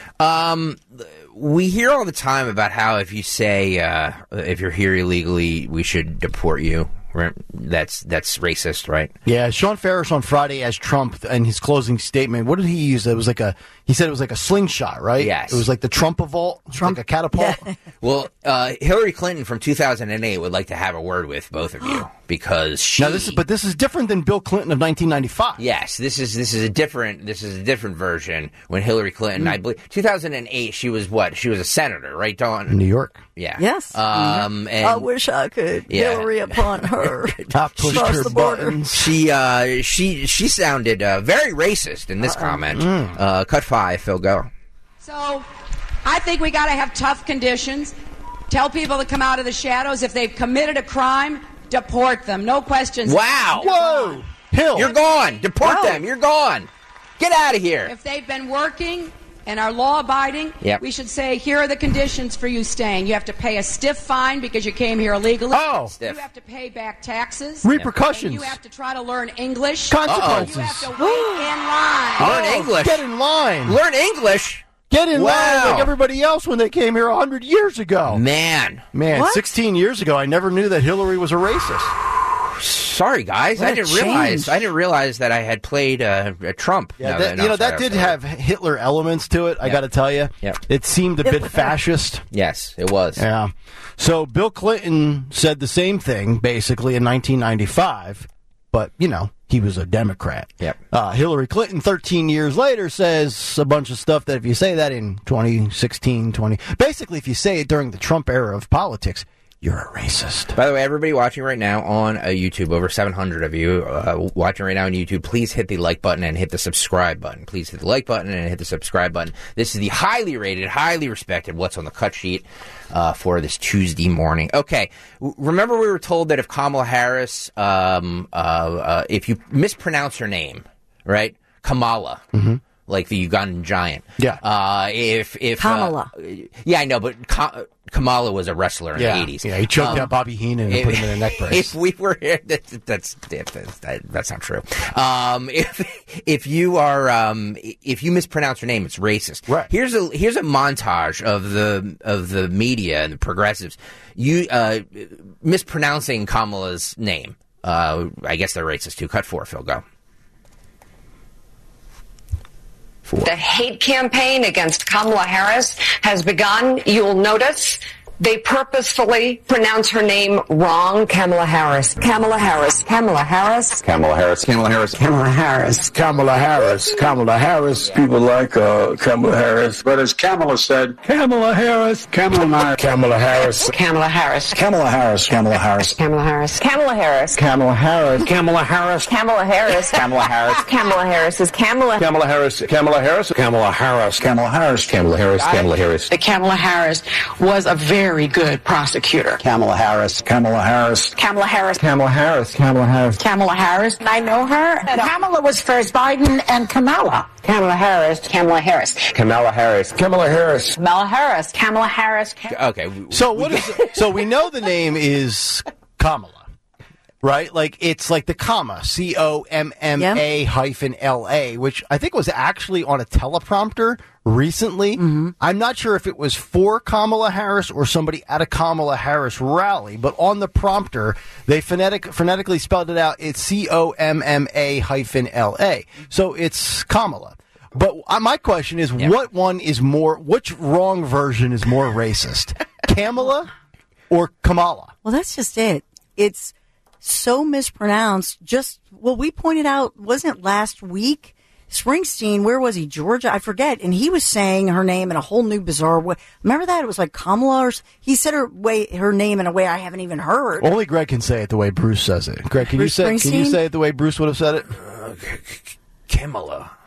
Um, we hear all the time about how if you say uh, if you're here illegally, we should deport you. That's that's racist, right? Yeah, Sean Ferris on Friday as Trump in his closing statement. What did he use? It was like a he said it was like a slingshot, right? Yes, it was like the Trump-a-vault, Trump like a catapult. Yeah. Well, uh, Hillary Clinton from two thousand eight would like to have a word with both of you because she. Now this is, but this is different than Bill Clinton of nineteen ninety-five. Yes, this is this is a different this is a different version. When Hillary Clinton, mm. I believe, two thousand eight, she was what? She was a senator, right, Dawn? In New York. Yeah. Yes. Um, and, I wish I could yeah. Hillary upon her. I pushed her the border. buttons. She uh, she she sounded uh, very racist in this Uh-oh. comment. Mm. Uh, cut five, Phil, go. So, I think we got to have tough conditions. Tell people to come out of the shadows. If they've committed a crime, deport them. No questions. Wow. They're Whoa. gone. Hill. You're gone. Deport Whoa. them. You're gone. Get out of here. If they've been working and are law-abiding, yep. we should say, here are the conditions for you staying. You have to pay a stiff fine because you came here illegally. Oh. Stiff. You have to pay back taxes. Repercussions. You have to try to learn English. Consequences. You have to wait in line. Learn oh, English. Get in line. Learn English. Get in wow. line like everybody else when they came here one hundred years ago. Man. Man, what? sixteen years ago, I never knew that Hillary was a racist. Sorry, guys. What I didn't realize. I didn't realize that I had played uh, a Trump. Yeah, no, that, no, you know, sorry, that did sorry. have Hitler elements to it, I Yep. got to tell you. Yep. It seemed a bit fascist. Yes, it was. Yeah. So Bill Clinton said the same thing, basically, in nineteen ninety-five, but, you know, he was a Democrat. Yep. Uh, Hillary Clinton, thirteen years later, says a bunch of stuff that if you say that in twenty sixteen, twenty basically, if you say it during the Trump era of politics, you're a racist. By the way, everybody watching right now on uh, YouTube, over seven hundred of you uh, watching right now on YouTube, please hit the like button and hit the subscribe button. Please hit the like button and hit the subscribe button. This is the highly rated, highly respected What's on the Cut sheet uh, for this Tuesday morning. Okay, w- remember we were told that if Kamala Harris, um, uh, uh, if you mispronounce her name, right, Kamala, mm-hmm. like the Ugandan giant. Yeah. Uh, if if Kamala. Uh, yeah, I know, but Ka- Kamala was a wrestler in yeah. the eighties. Yeah, he choked um, out Bobby Heenan and if, put him in a neck brace. If we were here, that, that's that's that, that's not true. Um, if if you are um, if you mispronounce her name, it's racist. Right. Here's a here's a montage of the of the media and the progressives. You uh, mispronouncing Kamala's name. Uh, I guess they're racist too. Cut four, Phil. Go. Four. The hate campaign against Kamala Harris has begun. You'll notice they purposefully pronounce her name wrong. Kamala Harris. Kamala Harris. Kamala Harris. Kamala Harris. Kamala Harris. Kamala Harris. Kamala Harris. Kamala Harris. People like uh, Kamala Harris. But as Kamala said, Kamala Harris. Kamala Kamala Harris. Kamala Harris. Kamala Harris. Kamala Harris. Kamala Harris. Kamala Harris. Kamala Harris. Kamala Harris. Kamala Harris. Kamala Harris. Kamala Harris is Kamala. Kamala Harris. Kamala Harris. Kamala Harris. Kamala Harris. Kamala Harris. Kamala Harris. The Kamala Harris was a very good prosecutor. Kamala Harris. Kamala Harris. Kamala Harris. Kamala Harris. Kamala Harris. Kamala Harris. I know her. Kamala was first Biden and Kamala. Kamala Harris. Kamala Harris. Kamala Harris. Kamala Harris. Kamala Harris. Kamala Harris. Okay. we- So what is so we know the name is Kamala, right? Like it's like the comma, C O M M A hyphen L A, which I think was actually on a teleprompter recently. Mm-hmm. I'm not sure if it was for Kamala Harris or somebody at a Kamala Harris rally, but on the prompter they phonetic phonetically spelled it out. It's C O M M A hyphen L A. So it's Kamala. But uh, my question is, Yeah. what one is more? Which wrong version is more racist, Kamala or Kamala? Well, that's just it. It's so mispronounced. Just, well, we pointed out, wasn't it last week? Springsteen, where was he? Georgia? I forget. And he was saying her name in a whole new bizarre way. Remember that? It was like Kamala or s- he said her way, her name in a way I haven't even heard. Only Greg can say it the way Bruce says it. Greg, can Bruce you say can you Springsteen? say it the way Bruce would have said it? Kamala.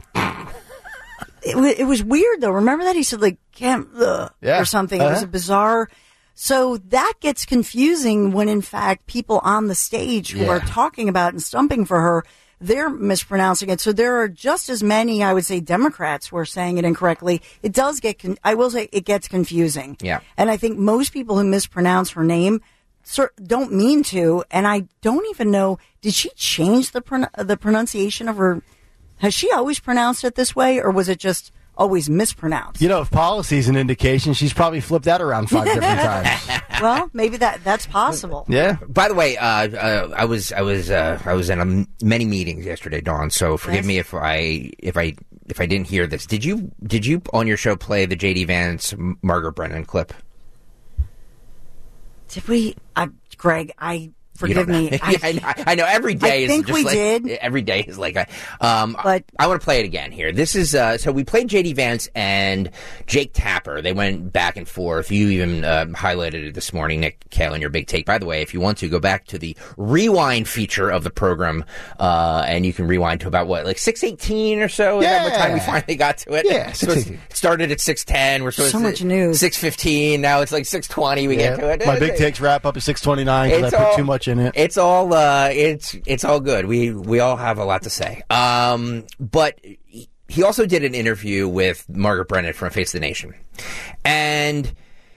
It, wa- it was weird though. Remember that? He said like Cam uh, Yeah. or something. It was Uh-huh. a bizarre. So that gets confusing when in fact people on the stage who Yeah. are talking about and stumping for her, they're mispronouncing it. So there are just as many, I would say, Democrats who are saying it incorrectly. It does get, con- I will say it gets confusing. Yeah. And I think most people who mispronounce her name sir, don't mean to, and I don't even know. Did she change the pron- the pronunciation of her? Has she always pronounced it this way, or was it just always mispronounced? You know, if policy is an indication, she's probably flipped that around five different times. Well, maybe that that's possible. Yeah. By the way, uh, uh, I was I was uh, I was in a, many meetings yesterday, Dawn. So forgive Nice. me if I if I if I didn't hear this. Did you did you on your show play the J D Vance Margaret Brennan clip? Did we, uh, Greg? I You don't forgive know. me. Yeah, I, know, I know every day I is think just we like, did. Every day is like, a, um, But- I want to play it again here. This is uh, so we played J D Vance and Jake Tapper. They went back and forth. You even uh, highlighted it this morning, Nick Kale, in your big take. By the way, if you want to go back to the rewind feature of the program, uh, and you can rewind to about what, like six eighteen or so. Is that what time we Yeah. finally got to it? Yeah, so it's- it started at six ten. We're supposed So to much news. Six fifteen. Now it's like six twenty. We get to it. My big takes wrap up at six twenty-nine because I put all- too much in it. It's all uh, it's it's all good. We we all have a lot to say. Um, but he- he also did an interview with Margaret Brennan from Face the Nation, and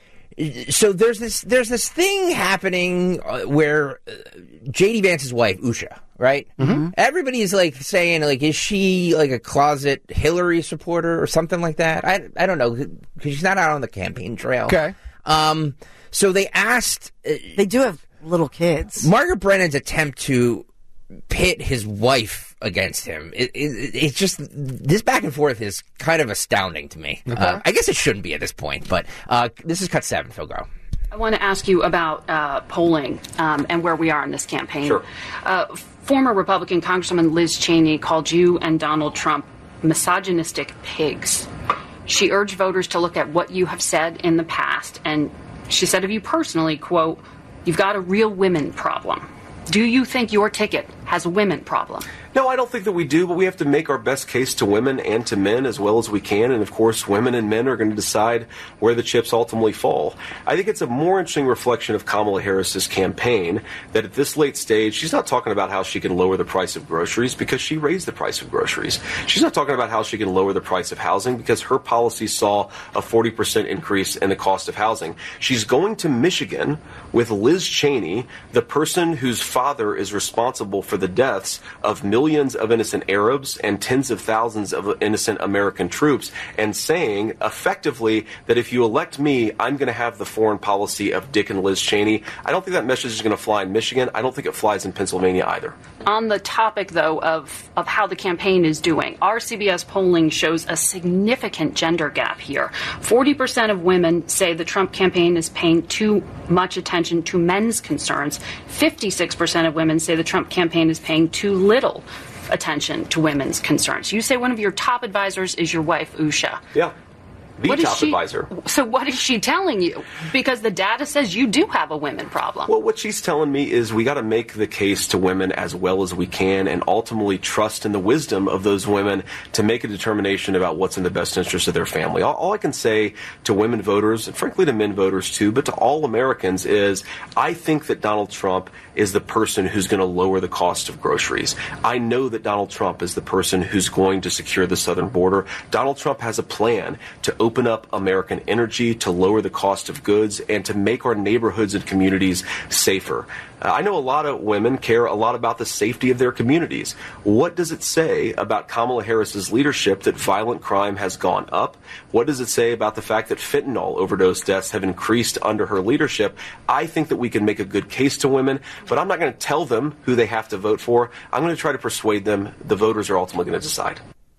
so there's this there's this thing happening uh, where uh, J D Vance's wife Usha, right? Mm-hmm. Everybody's like saying like, is she like a closet Hillary supporter or something like that? I I don't know because she's not out on the campaign trail. Okay. Um. So they asked. Uh, They do have little kids. Margaret Brennan's attempt to pit his wife against him, it, it, it's just, this back and forth is kind of astounding to me. Okay. Uh, I guess it shouldn't be at this point, but uh, this is cut seven, Phil Go. I want to ask you about uh, polling um, and where we are in this campaign. Sure. Uh, former Republican Congresswoman Liz Cheney called you and Donald Trump misogynistic pigs. She urged voters to look at what you have said in the past, and she said of you personally, quote, "You've got a real women problem." Do you think your ticket has a women problem? No, I don't think that we do, but we have to make our best case to women and to men as well as we can. And of course, women and men are going to decide where the chips ultimately fall. I think it's a more interesting reflection of Kamala Harris's campaign that at this late stage, she's not talking about how she can lower the price of groceries because she raised the price of groceries. She's not talking about how she can lower the price of housing because her policy saw a forty percent increase in the cost of housing. She's going to Michigan with Liz Cheney, the person whose father is responsible for the deaths of millions Millions of innocent Arabs and tens of thousands of innocent American troops, and saying effectively that if you elect me, I'm going to have the foreign policy of Dick and Liz Cheney. I don't think that message is going to fly in Michigan. I don't think it flies in Pennsylvania either. On the topic, though, of, of how the campaign is doing, our C B S polling shows a significant gender gap here. forty percent of women say the Trump campaign is paying too much attention to men's concerns. fifty-six percent of women say the Trump campaign is paying too little attention to women's concerns. You say one of your top advisors is your wife, Usha. Yeah. The What is top she- advisor. So what is she telling you? Because the data says you do have a women problem. Well, what she's telling me is we got to make the case to women as well as we can and ultimately trust in the wisdom of those women to make a determination about what's in the best interest of their family. All, all I can say to women voters, and frankly to men voters too, but to all Americans is I think that Donald Trump is the person who's going to lower the cost of groceries. I know that Donald Trump is the person who's going to secure the southern border. Donald Trump has a plan to open up American energy, to lower the cost of goods, and to make our neighborhoods and communities safer. Uh, I know a lot of women care a lot about the safety of their communities. What does it say about Kamala Harris's leadership that violent crime has gone up? What does it say about the fact that fentanyl overdose deaths have increased under her leadership? I think that we can make a good case to women, but I'm not going to tell them who they have to vote for. I'm going to try to persuade them. The voters are ultimately going to decide.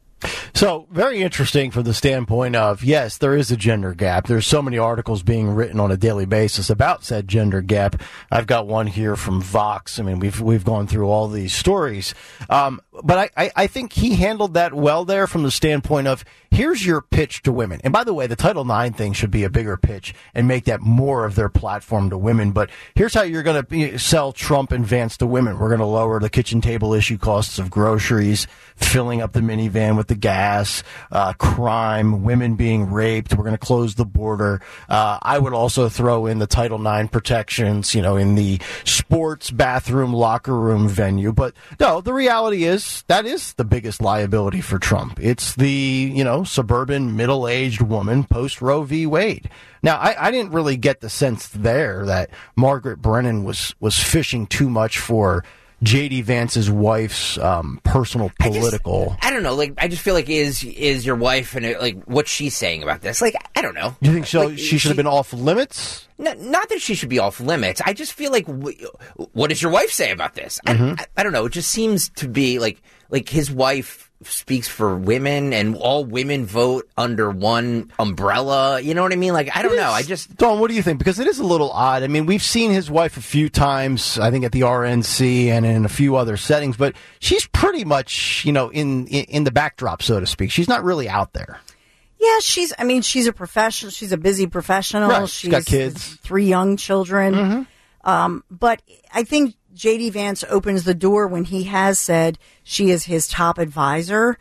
So, very interesting from the standpoint of, yes, there is a gender gap. There's so many articles being written on a daily basis about said gender gap. I've got one here from Vox. I mean, we've we've gone through all these stories. Um, but I, I, I think he handled that well there from the standpoint of, here's your pitch to women. And by the way, the Title nine thing should be a bigger pitch and make that more of their platform to women. But here's how you're going to sell Trump and Vance to women. We're going to lower the kitchen table issue costs of groceries, filling up the minivan with the gas, uh, crime, women being raped. We're going to close the border. Uh, I would also throw in the Title nine protections, you know, in the sports bathroom, locker room venue. But no, the reality is, is that is the biggest liability for Trump. It's the, you know, suburban middle-aged woman post Roe v. Wade. Now, I, I didn't really get the sense there that Margaret Brennan was was fishing too much for J D. Vance's wife's um, personal political. I, just, I don't know. Like, I just feel like is is your wife and like what's she saying about this? Like, I don't know. You think so? Like, she should have been off limits? Not, not that she should be off limits. I just feel like, w- what does your wife say about this? Mm-hmm. I, I, I don't know. It just seems to be like like his wife speaks for women, and all women vote under one umbrella. You know what I mean? Like, I don't know. I just Dawn, what do you think? Because it is a little odd. I mean, we've seen his wife a few times, I think at the R N C and in a few other settings, but she's pretty much, you know, in in, in the backdrop, so to speak. She's not really out there. Yeah, she's, I mean, she's a professional. She's a busy professional. Right. She's She's got kids. Three young children. Mm-hmm. Um, but I think J D. Vance opens the door when he has said she is his top advisor.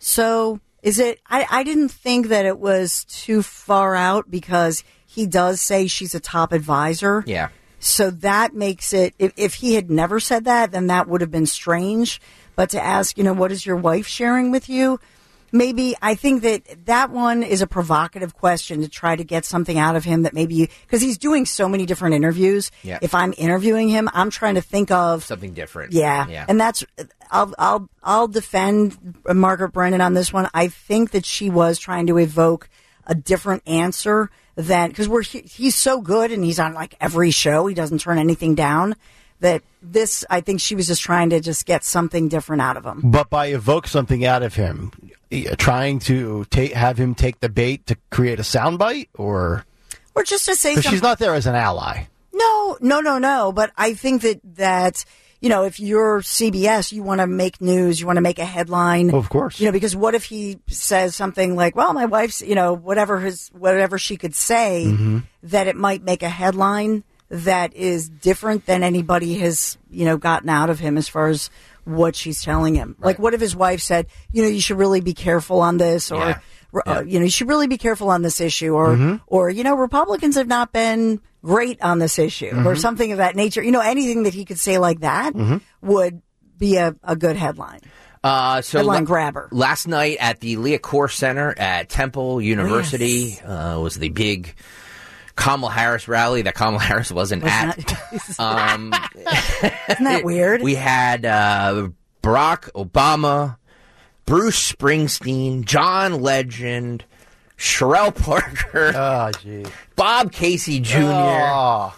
So is it, I, I didn't think that it was too far out because he does say she's a top advisor. Yeah. So that makes it, if, if he had never said that, then that would have been strange. But to ask, you know, what is your wife sharing with you? Maybe I think that that one is a provocative question to try to get something out of him that maybe, because he's doing so many different interviews. Yeah. If I'm interviewing him, I'm trying to think of something different. Yeah. Yeah. And that's, I'll, I'll, I'll defend Margaret Brennan on this one. I think that she was trying to evoke a different answer than, because we're, he, he's so good and he's on like every show. He doesn't turn anything down. That this, I think she was just trying to just get something different out of him. But by evoke something out of him, trying to take, have him take the bait to create a soundbite, or or just to say because something. she's not there as an ally. No, no, no, no. But I think that that you know, if you're C B S, you want to make news, you want to make a headline. Of course. You know, because what if he says something like, "Well, my wife's," you know, whatever his whatever she could say, Mm-hmm. that it might make a headline that is different than anybody has, you know, gotten out of him as far as what she's telling him. Right. Like, what if his wife said, you know, you should really be careful on this, or, Yeah. uh, you know, you should really be careful on this issue, or, Mm-hmm. or, you know, Republicans have not been great on this issue, or Mm-hmm. something of that nature. You know, anything that he could say like that Mm-hmm. would be a, a good headline. Uh, so Headline la- grabber. Last night at the Leah Core Center at Temple University uh, was the big Kamala Harris rally that Kamala Harris wasn't Was at. um, Isn't that weird? we had uh, Barack Obama, Bruce Springsteen, John Legend, Sherelle Parker, Oh, gee. Bob Casey Junior Oh.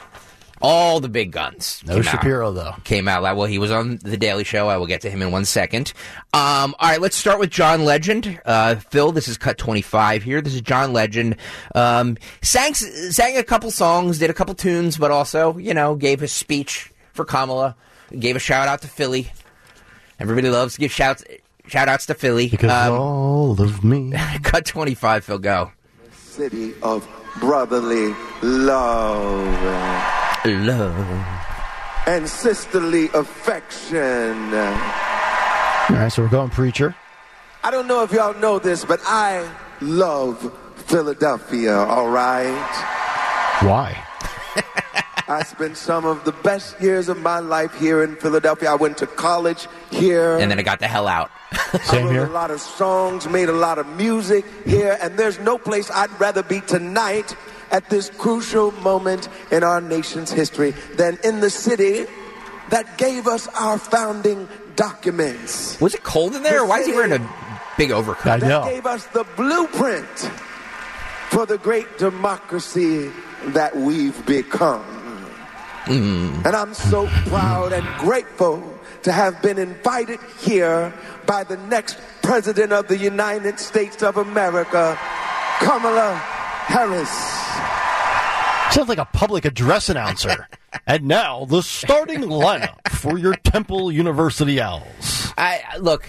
All the big guns. No came out. Shapiro, though. Came out. Well, he was on The Daily Show. I will get to him in one second. Um, all right, let's start with John Legend. Uh, Phil, this is cut twenty-five here. This is John Legend. Um, sang, sang a couple songs, did a couple tunes, but also, you know, gave a speech for Kamala. Gave a shout out to Philly. Everybody loves to give shouts, shout outs to Philly. Because Um, all of me. cut twenty-five, Phil, go. City of brotherly love. Love. And sisterly affection. All right, so we're going preacher. I don't know if y'all know this, but I love Philadelphia, all right? Why? I spent some of the best years of my life here in Philadelphia. I went to college here. And then I got the hell out. I wrote a lot of songs, made a lot of music here, and there's no place I'd rather be tonight at this crucial moment in our nation's history than in the city that gave us our founding documents. Was it cold in there? The Why is he city wearing a big overcoat? I know. That gave us the blueprint for the great democracy that we've become. Mm. And I'm so proud and grateful to have been invited here by the next President of the United States of America, Kamala Harris. Sounds like a public address announcer. And now, the starting lineup for your Temple University Owls. I look,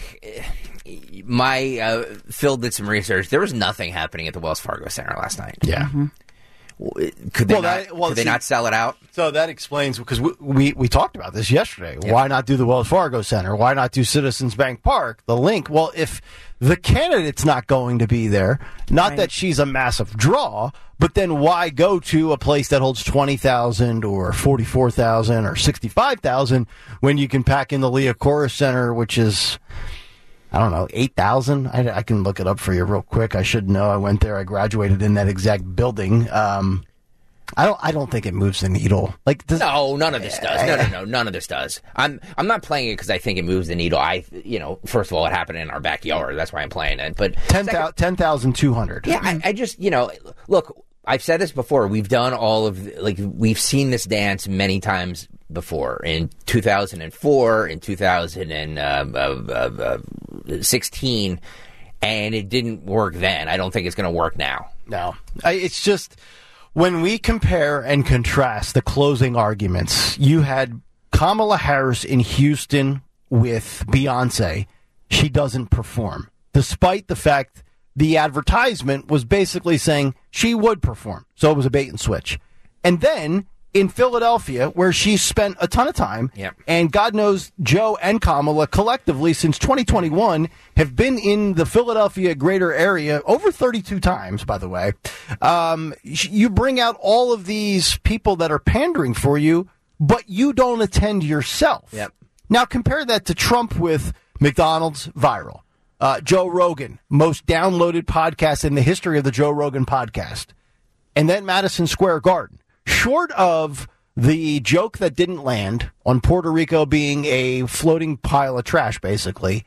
my uh, Phil did some research. There was nothing happening at the Wells Fargo Center last night. Yeah. Could they, Well, not, that- well, could they see- not sell it out? So that explains, because we, we, we talked about this yesterday. Yeah. Why not do the Wells Fargo Center? Why not do Citizens Bank Park? The link. Well, if the candidate's not going to be there, not right. that she's a massive draw, but then why go to a place that holds twenty thousand or forty-four thousand or sixty-five thousand when you can pack in the Leah Corus Center, which is, I don't know, eight thousand? I, I can look it up for you real quick. I should know. I went there. I graduated in that exact building. Um, I don't. I don't think it moves the needle. Like does, no, none of this does. No, no, no, none of this does. I'm. I'm not playing it because I think it moves the needle. I, you know, first of all, it happened in our backyard. That's why I'm playing it. But ten thousand two hundred. Yeah, I, I just, you know, look. I've said this before. We've done all of like we've seen this dance many times before. In two thousand four, in two thousand sixteen, and it didn't work then. I don't think it's going to work now. No, I, it's just. When we compare and contrast the closing arguments, you had Kamala Harris in Houston with Beyonce. She doesn't perform, despite the fact the advertisement was basically saying she would perform. So it was a bait and switch. And then in Philadelphia, where she spent a ton of time, yep. and God knows Joe and Kamala collectively since twenty twenty-one have been in the Philadelphia greater area over thirty-two times, by the way. Um, you bring out all of these people that are pandering for you, but you don't attend yourself. Yep. Now compare that to Trump with McDonald's, viral. Uh, Joe Rogan, most downloaded podcast in the history of the Joe Rogan podcast. And then Madison Square Garden. Short of the joke that didn't land on Puerto Rico being a floating pile of trash, basically,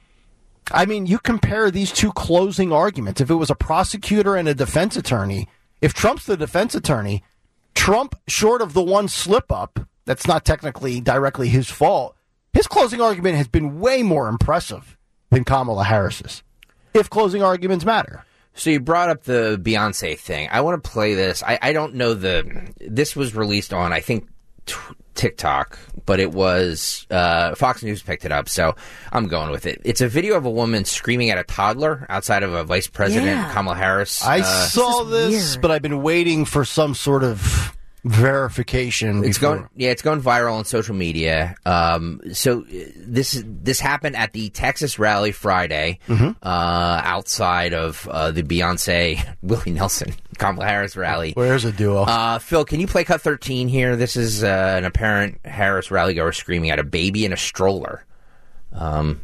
I mean, you compare these two closing arguments. If it was a prosecutor and a defense attorney, if Trump's the defense attorney, Trump, short of the one slip-up, that's not technically directly his fault, his closing argument has been way more impressive than Kamala Harris's, if closing arguments matter. So you brought up the Beyonce thing. I want to play this. I, I don't know the... This was released on, I think, t- TikTok, but it was... Uh, Fox News picked it up, so I'm going with it. It's a video of a woman screaming at a toddler outside of a Vice President, yeah. Kamala Harris. I uh, saw this, this but I've been waiting for some sort of verification. It's before. going, yeah, it's going viral on social media. Um, so this this happened at the Texas rally Friday, mm-hmm. uh, outside of uh, the Beyonce Willie Nelson Kamala Harris rally. Where's a duo? Uh, Phil, can you play cut thirteen here? This is uh, an apparent Harris rally goer screaming at a baby in a stroller. Um,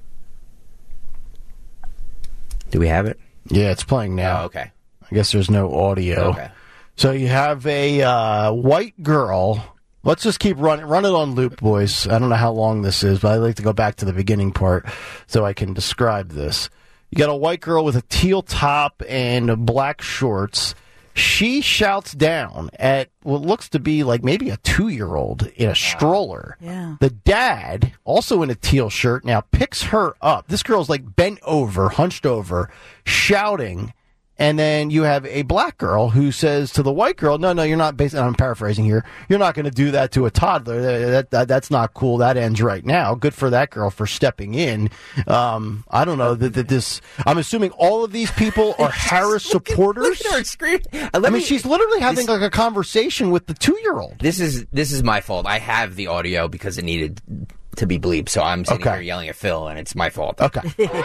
do we have it? Yeah, it's playing now. Oh, okay. I guess there's no audio. Okay. So you have a uh, white girl. Let's just keep running. Run it on loop, boys. I don't know how long this is, but I like to go back to the beginning part so I can describe this. You got a white girl with a teal top and black shorts. She shouts down at what looks to be like maybe a two-year-old in a stroller. Yeah. The dad, also in a teal shirt, now picks her up. This girl's like bent over, hunched over, shouting. And then you have a black girl who says to the white girl, no, no, you're not, basically, I'm paraphrasing here, you're not going to do that to a toddler. That, that That's not cool. That ends right now. Good for that girl for stepping in. Um, I don't know that, that this, I'm assuming all of these people are Harris supporters. Look at her scream. Uh, I me, mean, she's literally having this, like a conversation with the two-year-old. This is this is my fault. I have the audio because it needed to be bleeped, so I'm sitting okay. here yelling at Phil, and it's my fault. Okay.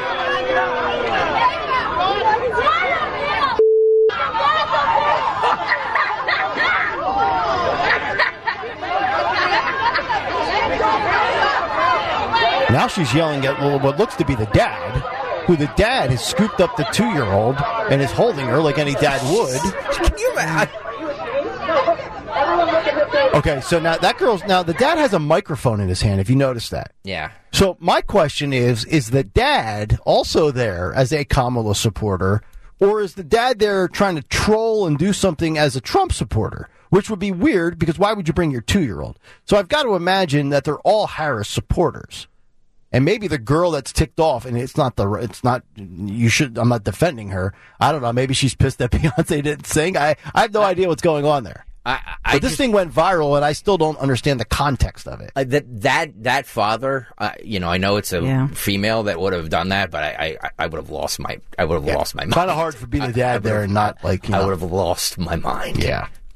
Now she's yelling at what looks to be the dad, who the dad has scooped up the two-year-old and is holding her like any dad would. Can you imagine? Okay, so now that girl's... Now, the dad has a microphone in his hand, if you notice that. Yeah. So my question is, is the dad also there as a Kamala supporter, or is the dad there trying to troll and do something as a Trump supporter? Which would be weird, because why would you bring your two-year-old? So I've got to imagine that they're all Harris supporters. And maybe the girl that's ticked off, and it's not the, it's not, you should, I'm not defending her. I don't know. Maybe she's pissed that Beyonce didn't sing. I, I have no idea what's going on there. I, I but this just, thing went viral, and I still don't understand the context of it. Uh, that that that father, uh, you know, I know it's a yeah. female that would have done that, but I, I, I would have lost my, I would have yeah. lost my mind. Kind of hard for being the dad there and not like, you know. I would have lost my mind. Yeah.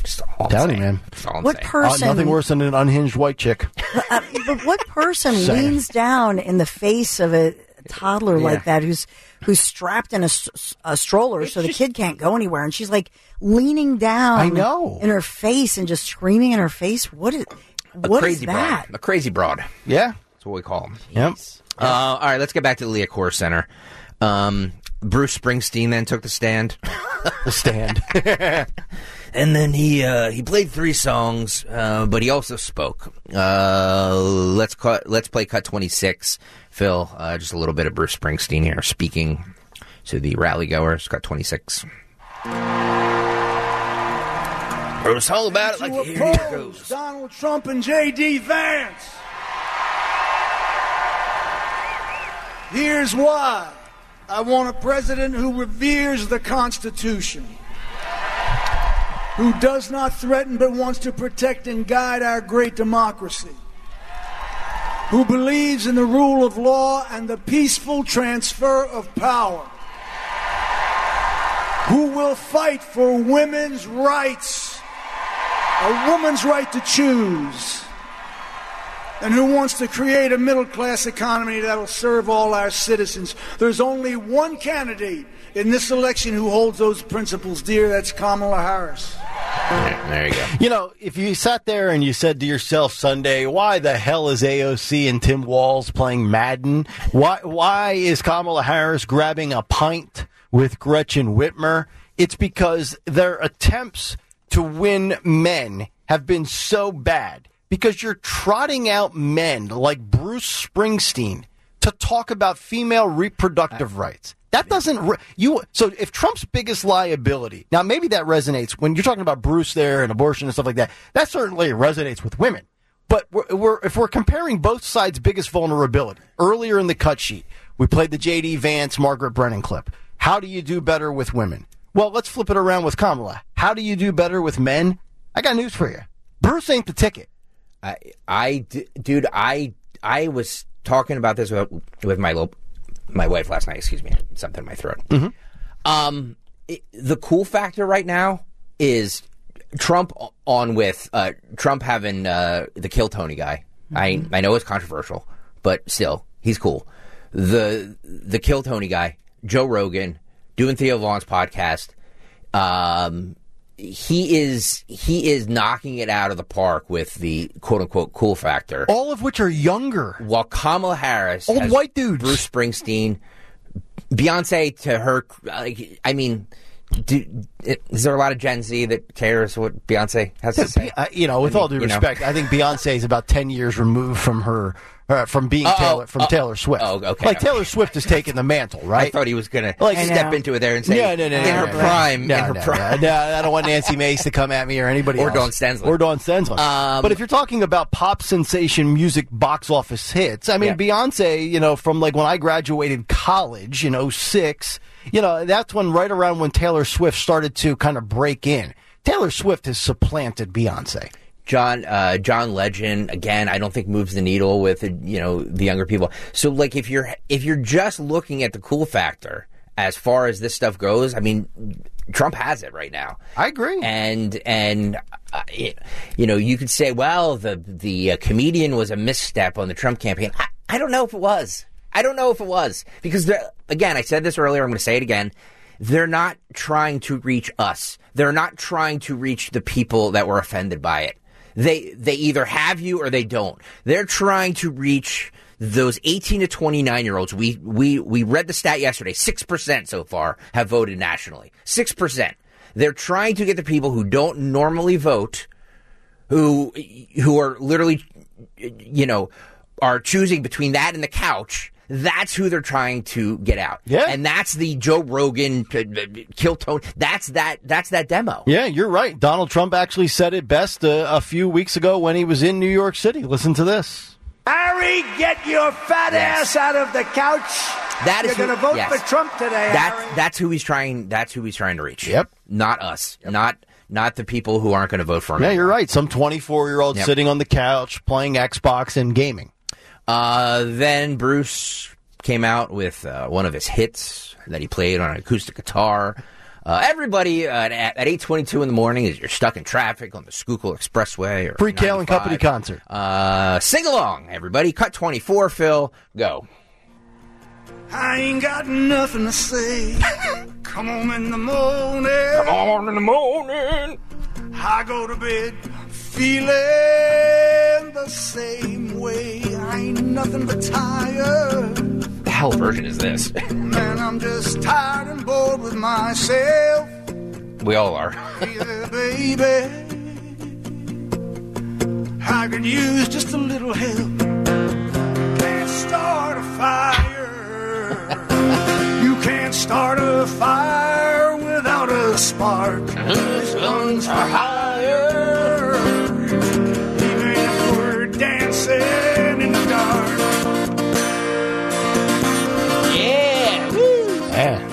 Just all Down saying. man. That's all I'm What saying. person- Uh, nothing worse than an unhinged white chick. Uh, but what person Saying. leans down in the face of a toddler Yeah. like that who's who's strapped in a, s- a stroller so the kid can't go anywhere, and she's like leaning down I know. in her face and just screaming in her face? What is A what crazy is that? broad. A crazy broad. Yeah. That's what we call them. Yep. Uh, all right, let's get back to the Leah Core Center. Um, Bruce Springsteen then took the stand. The stand. And then he uh, he played three songs, uh, but he also spoke. Uh, let's cut, let's play cut twenty-six, Phil. Uh, just a little bit of Bruce Springsteen here speaking to the rally goers. Cut twenty-six. Wrote a song about it like to here it oppose goes. Donald Trump and J D. Vance. Here's why. I want a president who reveres the Constitution, who does not threaten but wants to protect and guide our great democracy, who believes in the rule of law and the peaceful transfer of power, who will fight for women's rights, a woman's right to choose, and who wants to create a middle-class economy that'll serve all our citizens. There's only one candidate in this election who holds those principles dear. That's Kamala Harris. There you go. You know, if you sat there and you said to yourself Sunday, why the hell is A O C and Tim Walz playing Madden? Why why is Kamala Harris grabbing a pint with Gretchen Whitmer? It's because their attempts to win men have been so bad. Because you're trotting out men like Bruce Springsteen to talk about female reproductive rights. That doesn't re- you. So if Trump's biggest liability, now maybe that resonates when you're talking about Bruce there and abortion and stuff like that. That certainly resonates with women. But we're, we're if we're comparing both sides' biggest vulnerability, earlier in the cut sheet, we played the J D. Vance, Margaret Brennan clip. How do you do better with women? Well, let's flip it around with Kamala. How do you do better with men? I got news for you. Bruce ain't the ticket. I, I, dude, I, I was talking about this with, with my lo- my wife last night. Excuse me, something in my throat. Mm-hmm. Um, it, the cool factor right now is Trump on with uh, Trump having uh, the Kill Tony guy. Mm-hmm. I, I know it's controversial, but still, he's cool. The the Kill Tony guy, Joe Rogan, doing Theo Vaughn's podcast. Um. He is he is knocking it out of the park with the quote unquote cool factor. All of which are younger. While Kamala Harris, old has white dudes, Bruce Springsteen, Beyonce to her. Like, I mean, do, is there a lot of Gen Z that cares what Beyonce has to say? Uh, you know, with I mean, all due you know. respect, I think Beyonce is about ten years removed from her. Uh, from being Uh-oh. Taylor, from Uh, Taylor Swift. oh, okay, Like okay. Taylor Swift has taken the mantle, right? I thought he was going to Like, step into it there and say, no, no, no, in no, her no, no. prime, no, in her no, prime. No, no, I don't want Nancy Mace to come at me or anybody Or else. Dawn Stensland. Or Dawn Stensland. Um, but if you're talking about pop sensation music box office hits, I mean, Yeah. Beyonce, you know, from like when I graduated college in oh six, you know, that's when right around when Taylor Swift started to kind of break in. Taylor Swift has supplanted Beyonce. John uh, John Legend again. I don't think moves the needle with you know the younger people. So like if you're if you're just looking at the cool factor as far as this stuff goes, I mean Trump has it right now. I agree. And and uh, it, you know you could say, well, the the uh, comedian was a misstep on the Trump campaign. I, I don't know if it was. I don't know if it was because again, I said this earlier. I'm going to say it again. They're not trying to reach us. They're not trying to reach the people that were offended by it. They they either have you or they don't. They're trying to reach those eighteen to twenty-nine year olds. We we we read the stat yesterday. six percent so far have voted nationally. six percent. They're trying to get the people who don't normally vote, who who are literally, you know, are choosing between that and the couch. That's who they're trying to get out. Yeah. And that's the Joe Rogan uh, Kill Tone. That's that that's that demo. Yeah, you're right. Donald Trump actually said it best uh, a few weeks ago when he was in New York City. Listen to this. Harry, get your fat Yes. ass out of the couch. That is You're who- going to vote yes. for Trump today, That's Harry. that's who he's trying. That's who he's trying to reach. Yep. Not us. Not not the people who aren't going to vote for him. Yeah, you're right. Some twenty-four year old Yep. sitting on the couch playing Xbox and gaming. Uh, then Bruce came out with uh, one of his hits that he played on an acoustic guitar. Uh, everybody uh, at, at eight twenty-two in the morning, as you're stuck in traffic on the Schuylkill Expressway. Or Free Kale and Company concert. Uh, sing along, everybody. Cut twenty-four, Phil. Go. I ain't got nothing to say. Come on in the morning. Come on in the morning. I go to bed feeling the same way. I ain't nothing but tired. What the hell version is this? Man, I'm just tired and bored with myself. We all are. Yeah, baby. I could use just a little help. Can't start a fire. You can't start a fire without a spark. These guns are higher. Even if we're dancing in the dark. Yeah. Woo. Yeah.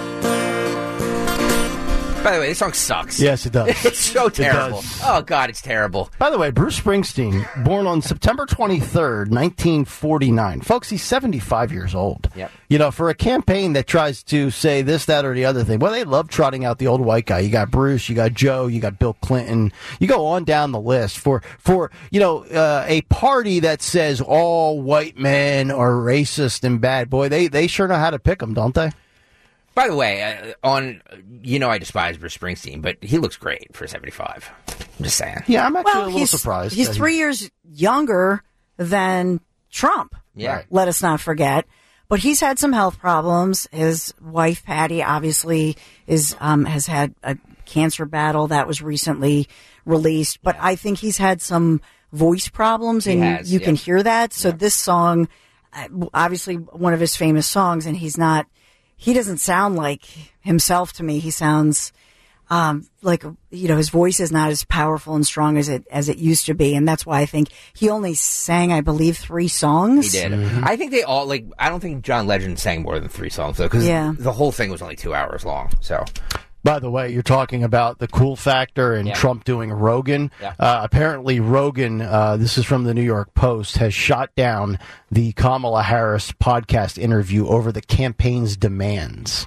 By the way, this song sucks. Yes, it does. It's so terrible. It does. Oh, God, it's terrible. By the way, Bruce Springsteen, born on September twenty-third, nineteen forty-nine. Folks, he's seventy-five years old. Yep. You know, for a campaign that tries to say this, that, or the other thing, well, they love trotting out the old white guy. You got Bruce, you got Joe, you got Bill Clinton. You go on down the list for, for you know, uh, a party that says all white men are racist and bad. Boy, they, they sure know how to pick them, don't they? By the way, uh, on you know I despise Bruce Springsteen, but he looks great for seventy-five. I'm just saying. Yeah, I'm actually well, a little he's, surprised. He's three years younger than Trump. Yeah. Let us not forget. But he's had some health problems. His wife, Patty, obviously is um, has had a cancer battle that was recently released. But I think he's had some voice problems, and has, you yeah. can hear that. So this song, uh, obviously one of his famous songs, and he's not, he doesn't sound like himself to me. He sounds um, like, you know, his voice is not as powerful and strong as it as it used to be. And that's why I think he only sang, I believe, three songs. He did. Mm-hmm. I think they all, like, I don't think John Legend sang more than three songs, though, because yeah. the whole thing was only two hours long, so... By the way, you're talking about the cool factor and yeah. Trump doing Rogan. Yeah. Uh, apparently, Rogan, uh, this is from the New York Post, has shot down the Kamala Harris podcast interview over the campaign's demands.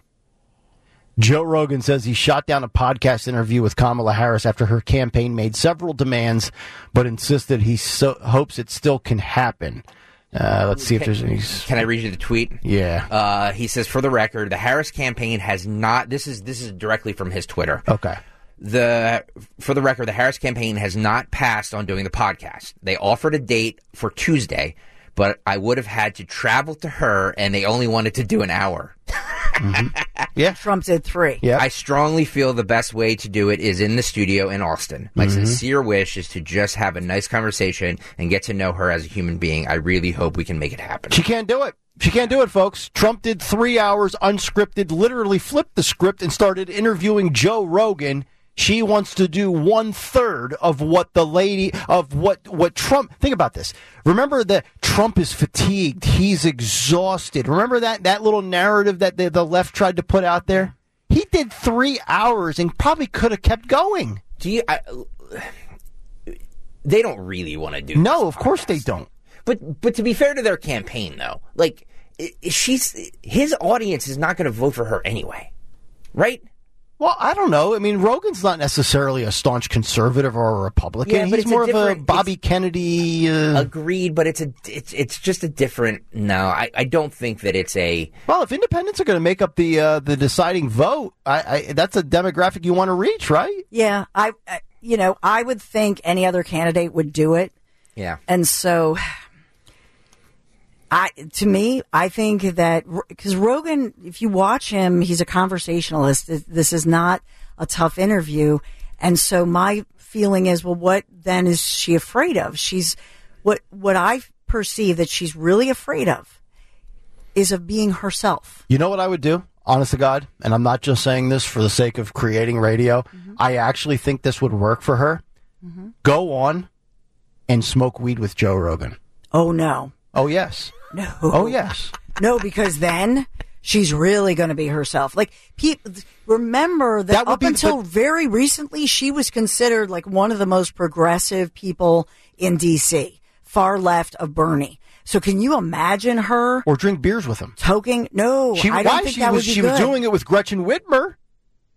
Joe Rogan says he shot down a podcast interview with Kamala Harris after her campaign made several demands, but insisted he so- hopes it still can happen. Uh, let's see if there's any... Can I read you the tweet? Yeah. Uh, he says, for the record, the Harris campaign has not... This is this is directly from his Twitter. Okay. The For the record, the Harris campaign has not passed on doing the podcast. They offered a date for Tuesday, but I would have had to travel to her, and they only wanted to do an hour. Mm-hmm. Yeah. Trump did three. Yeah. I strongly feel the best way to do it is in the studio in Austin. My Mm-hmm. sincere wish is to just have a nice conversation and get to know her as a human being. I really hope we can make it happen. She can't do it. She can't do it, folks. Trump did three hours unscripted, literally flipped the script and started interviewing Joe Rogan. She wants to do one third of what the lady, of what, what Trump, think about this. Remember that Trump is fatigued. He's exhausted. Remember that, that little narrative that the, the left tried to put out there? He did three hours and probably could have kept going. Do you, I, they don't really want to do No, this of course podcast. they don't. But, but to be fair to their campaign, though, like, she's, his audience is not going to vote for her anyway. Right? Well, I don't know. I mean, Rogan's not necessarily a staunch conservative or a Republican. Yeah, but He's it's more a of a different- Bobby Kennedy. Uh, Agreed, but it's a it's it's just a different. No, I, I don't think that it's a. well, if independents are going to make up the uh, the deciding vote, I, I, that's a demographic you want to reach, right? Yeah, I, I, you know, I would think any other candidate would do it. Yeah. And so, I to me, I think that because Rogan, if you watch him, he's a conversationalist. This is not a tough interview, and so my feeling is, well, what then is she afraid of? She's what what I perceive that she's really afraid of is of being herself. You know what I would do? Honest to God, and I'm not just saying this for the sake of creating radio. Mm-hmm. I actually think this would work for her. Mm-hmm. Go on and smoke weed with Joe Rogan. Oh, no. Oh, yes. No. Oh, yes. No, because then she's really going to be herself. Like, people remember that, That would up be- until but- very recently, she was considered like one of the most progressive people in D C, far left of Bernie. So can you imagine her Or drink beers with him. toking? No, She, I don't why? think she that was, would be She good. was doing it with Gretchen Whitmer.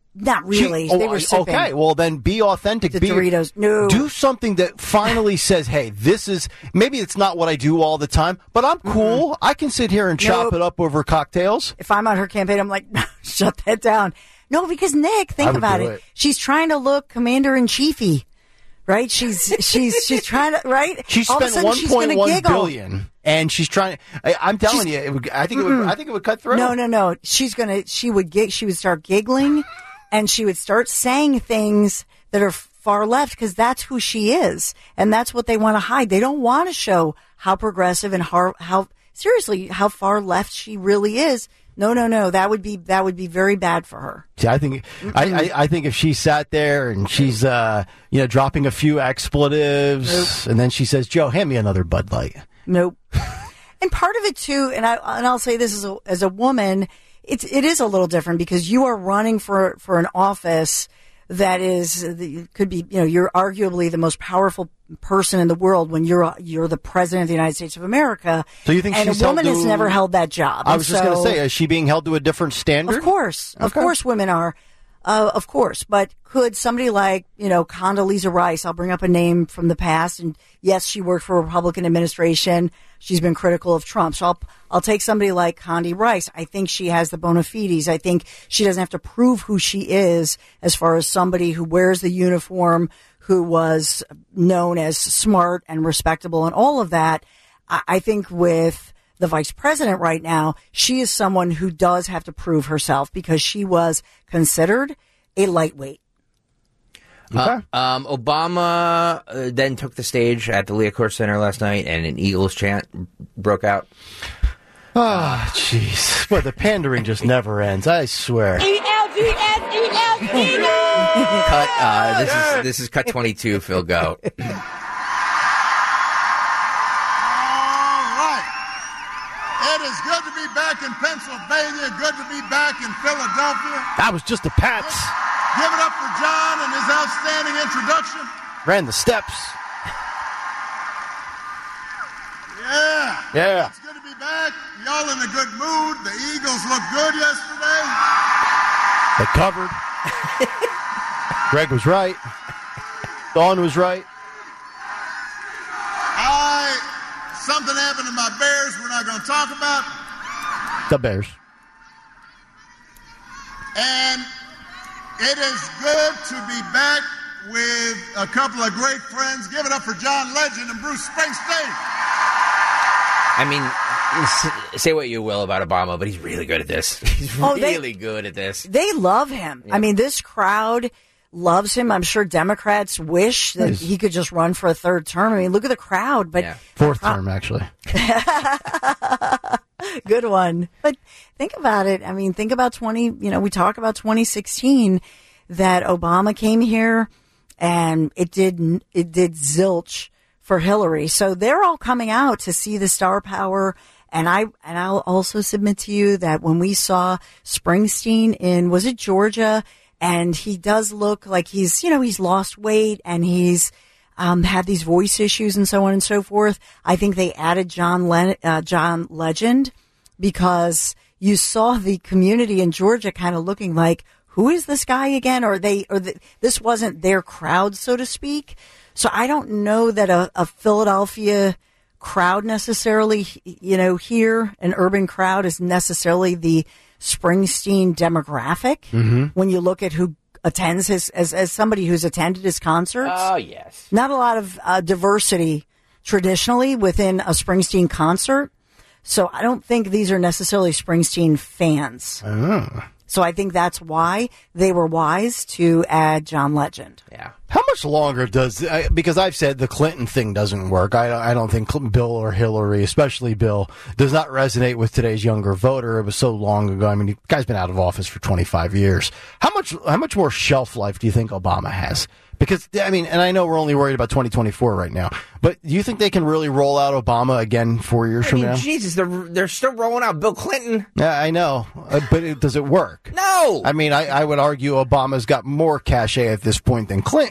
Not really. She, they oh, were sipping. Okay, well then be authentic. The be, Doritos. No. Do something that finally says, hey, this is, maybe it's not what I do all the time, but I'm cool. Mm-hmm. I can sit here and chop nope. it up over cocktails. If I'm on her campaign, I'm like, no, shut that down. No, because Nick, think about it. it. She's trying to look commander-in-chiefy, right? She's she's she's trying to, right? She spent one point one billion, and she's trying. I, I'm telling she's, you, it would, I think it would. I think it would cut through. No, no, no. She's gonna. She would gig. She would start giggling, and she would start saying things that are far left because that's who she is, and that's what they want to hide. They don't want to show how progressive and how, how seriously how far left she really is. No, no, no. That would be that would be very bad for her. See, I think I, I, I think if she sat there and she's uh, you know dropping a few expletives, nope. and then she says, "Joe, hand me another Bud Light." Nope. And part of it too, and I and I'll say this as a as a woman, it's it is a little different because you are running for for an office that is could be you know you're arguably the most powerful person in the world when you're you're the president of the United States of America. So you think and she's a woman held to, has never held that job? I was and just so, going to say, is she being held to a different standard? Of course, of okay. course, women are. Uh, of course, but could somebody like, you know, Condoleezza Rice, I'll bring up a name from the past, and yes, she worked for a Republican administration. She's been critical of Trump. So I'll, I'll take somebody like Condi Rice. I think she has the bona fides. I think she doesn't have to prove who she is as far as somebody who wears the uniform, who was known as smart and respectable and all of that. I, I think with the vice president right now, she is someone who does have to prove herself because she was considered a lightweight. Uh, um, Obama uh, then took the stage at the Liacouras Center last night, and an Eagles chant broke out. Oh, jeez. Boy, the pandering just never ends, I swear. E L G S, E L G S. Cut, uh, this is, this is cut twenty-two, Phil Goat. It is good to be back in Pennsylvania, good to be back in Philadelphia. That was just a Pats. Give it up for John and his outstanding introduction. Ran the steps. Yeah. Yeah. It's good to be back. Y'all in a good mood. The Eagles looked good yesterday. They covered. Greg was right. Dawn was right. I... Something happened to my Bears we're not going to talk about. The Bears. And it is good to be back with a couple of great friends. Give it up for John Legend and Bruce Springsteen. I mean, say what you will about Obama, but he's really good at this. He's Oh, really they- good at this. They love him. I mean, this crowd loves him. I'm sure Democrats wish that Nice. he could just run for a third term. I mean, look at the crowd. But Fourth term, actually. good one. But think about it. I mean, think about twenty. You know, we talk about twenty sixteen that Obama came here, and it did it did zilch for Hillary. So they're all coming out to see the star power. And I and I'll also submit to you that when we saw Springsteen in, was it Georgia? And he does look like he's, you know, he's lost weight and he's um, had these voice issues and so on and so forth. I think they added John Len- uh, John Legend because you saw the community in Georgia kind of looking like, who is this guy again? Or they, or the, this wasn't their crowd, so to speak. So I don't know that a, a Philadelphia crowd necessarily, you know, here an urban crowd is necessarily the Springsteen demographic. Mm-hmm. When you look at who attends his, as as somebody who's attended his concerts. Oh, yes. Not a lot of uh, diversity traditionally within a Springsteen concert. So I don't think these are necessarily Springsteen fans. Oh. So I think that's why they were wise to add John Legend. Yeah. How much longer does, I- because I've said the Clinton thing doesn't work. I, I don't think Cl- Bill or Hillary, especially Bill, does not resonate with today's younger voter. It was so long ago. I mean, the guy's been out of office for twenty-five years. How much, how much more shelf life do you think Obama has? Because, I mean, and I know we're only worried about twenty twenty-four right now, but do you think they can really roll out Obama again four years I from mean, now? Jesus, they're, they're still rolling out Bill Clinton. Yeah, I know, uh, but it, does it work? No. I mean, I, I would argue Obama's got more cachet at this point than Clinton.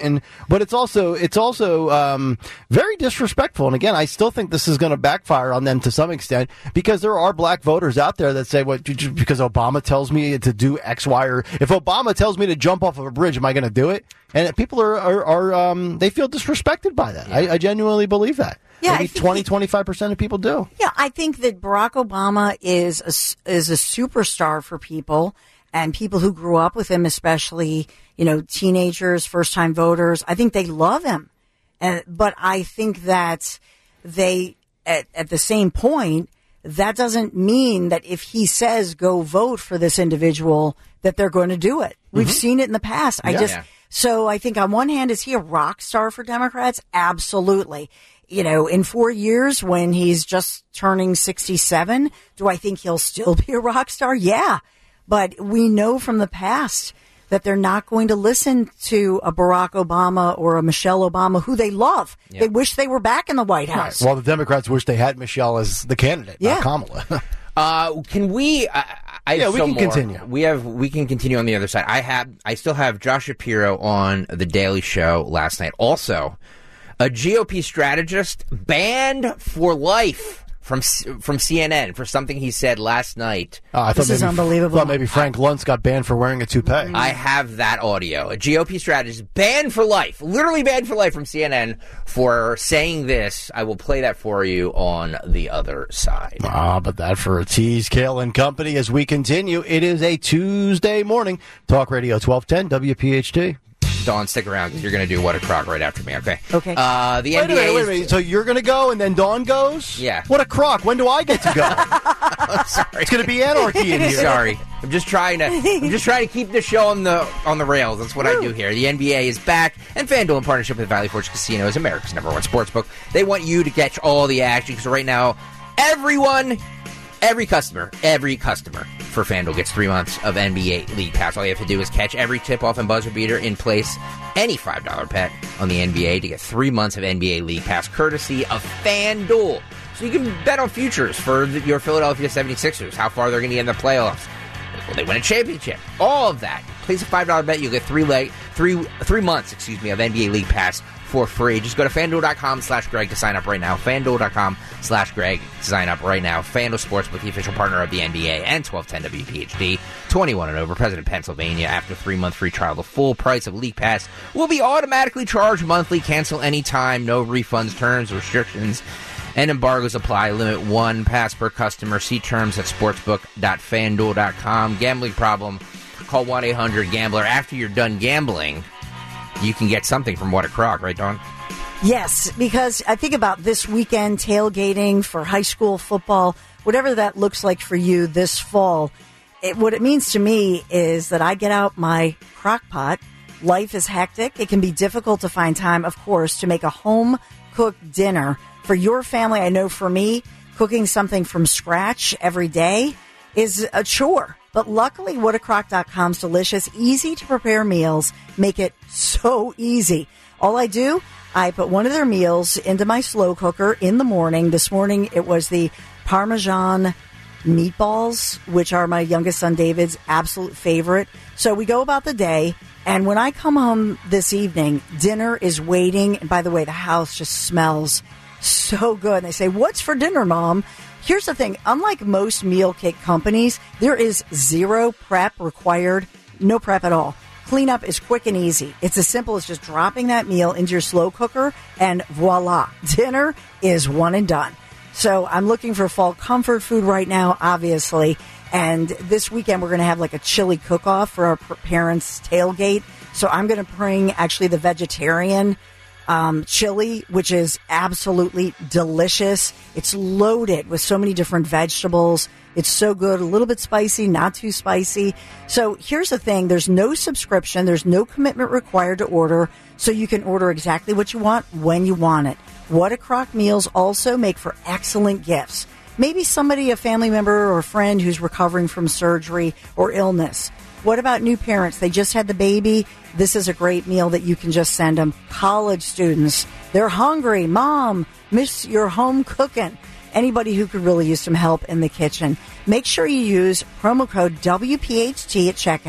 and but it's also it's also um, very disrespectful. And again, I still think this is going to backfire on them to some extent because there are black voters out there that say, "What? Well, because Obama tells me to do X, Y, or if Obama tells me to jump off of a bridge, am I going to do it?" And people are are, are um, they feel disrespected by that. Yeah. I, I genuinely believe that. Yeah, Maybe twenty, twenty-five percent of people do. Yeah, I think that Barack Obama is a, is a superstar for people and people who grew up with him, especially, you know, teenagers, first-time voters. I think they love him. And, but I think that they, at, at the same point, that doesn't mean that if he says go vote for this individual, that they're going to do it. We've mm-hmm. seen it in the past. I yeah. just, yeah. So I think on one hand, is he a rock star for Democrats? Absolutely. You know, in four years when he's just turning sixty-seven, do I think he'll still be a rock star? Yeah. But we know from the past that they're not going to listen to a Barack Obama or a Michelle Obama, who they love. Yeah. They wish they were back in the White House. Right. Well, the Democrats wish they had Michelle as the candidate, yeah. not Kamala. uh, can we... Uh, I yeah, have we some can more. continue. We have we can continue on the other side. I have I still have Josh Shapiro on The Daily Show last night. Also, a G O P strategist banned for life from from C N N for something he said last night. Oh, I this thought is maybe, unbelievable. I thought maybe Frank Luntz got banned for wearing a toupee. I have that audio. A G O P strategist banned for life, literally banned for life from C N N for saying this. I will play that for you on the other side. Ah, but that for a tease. Kale and Company as we continue. It is a Tuesday morning. Talk Radio twelve ten W P H T. Dawn, stick around because you're going to do What a Crock right after me, okay? Okay. Uh, the wait N B A a minute, wait a is... minute. So you're going to go and then Dawn goes? Yeah. What a crock. When do I get to go? I'm sorry. It's going to be anarchy in here. Sorry. I'm just trying to I'm just trying to keep the show on the on the rails. That's what Woo. I do here. The N B A is back, and FanDuel in partnership with Valley Forge Casino is America's number one sportsbook. They want you to catch all the action because right now, everyone... Every customer, every customer for FanDuel gets three months of N B A League Pass. All you have to do is catch every tip-off and buzzer beater in place any five dollar bet on the N B A to get three months of N B A League Pass courtesy of FanDuel. So you can bet on futures for the, your Philadelphia seventy-sixers, how far they're going to get in the playoffs. Will they win a championship? All of that. Place a five dollar bet, you'll get three leg, three three months, excuse me, of N B A League Pass for free. Just go to FanDuel.com slash Greg to sign up right now. FanDuel.com slash Greg to sign up right now. FanDuel Sportsbook, the official partner of the N B A and twelve ten W P H D. twenty-one and over, present in Pennsylvania. After three-month free trial, the full price of League Pass will be automatically charged monthly. Cancel anytime. No refunds, terms, restrictions, and embargoes apply. Limit one pass per customer. See terms at sportsbook dot fan duel dot com. Gambling problem? Call one eight hundred gambler. After you're done gambling, you can get something from What a Crock, right, Dawn? Yes, because I think about this weekend tailgating for high school football, whatever that looks like for you this fall. It, what it means to me is that I get out my crock pot. Life is hectic. It can be difficult to find time, of course, to make a home-cooked dinner for your family. I know for me, cooking something from scratch every day is a chore. But luckily, what a crock dot com's delicious, easy-to-prepare meals make it so easy. All I do, I put one of their meals into my slow cooker in the morning. This morning, it was the Parmesan meatballs, which are my youngest son David's absolute favorite. So we go about the day, and when I come home this evening, dinner is waiting. And by the way, the house just smells so good. And they say, "What's for dinner, Mom?" Here's the thing. Unlike most meal kit companies, there is zero prep required, no prep at all. Cleanup is quick and easy. It's as simple as just dropping that meal into your slow cooker, and voila, dinner is one and done. So I'm looking for fall comfort food right now, obviously. And this weekend, we're going to have like a chili cook-off for our parents' tailgate. So I'm going to bring actually the vegetarian Um, chili, which is absolutely delicious. It's loaded with so many different vegetables. It's so good, a little bit spicy, not too spicy. So here's the thing. There's no subscription. There's no commitment required to order. So you can order exactly what you want when you want it. What a Crock meals also make for excellent gifts. Maybe somebody, a family member or a friend who's recovering from surgery or illness. What about new parents? They just had the baby. This is a great meal that you can just send them. College students, they're hungry. Mom, miss your home cooking. Anybody who could really use some help in the kitchen. Make sure you use promo code W P H T at checkout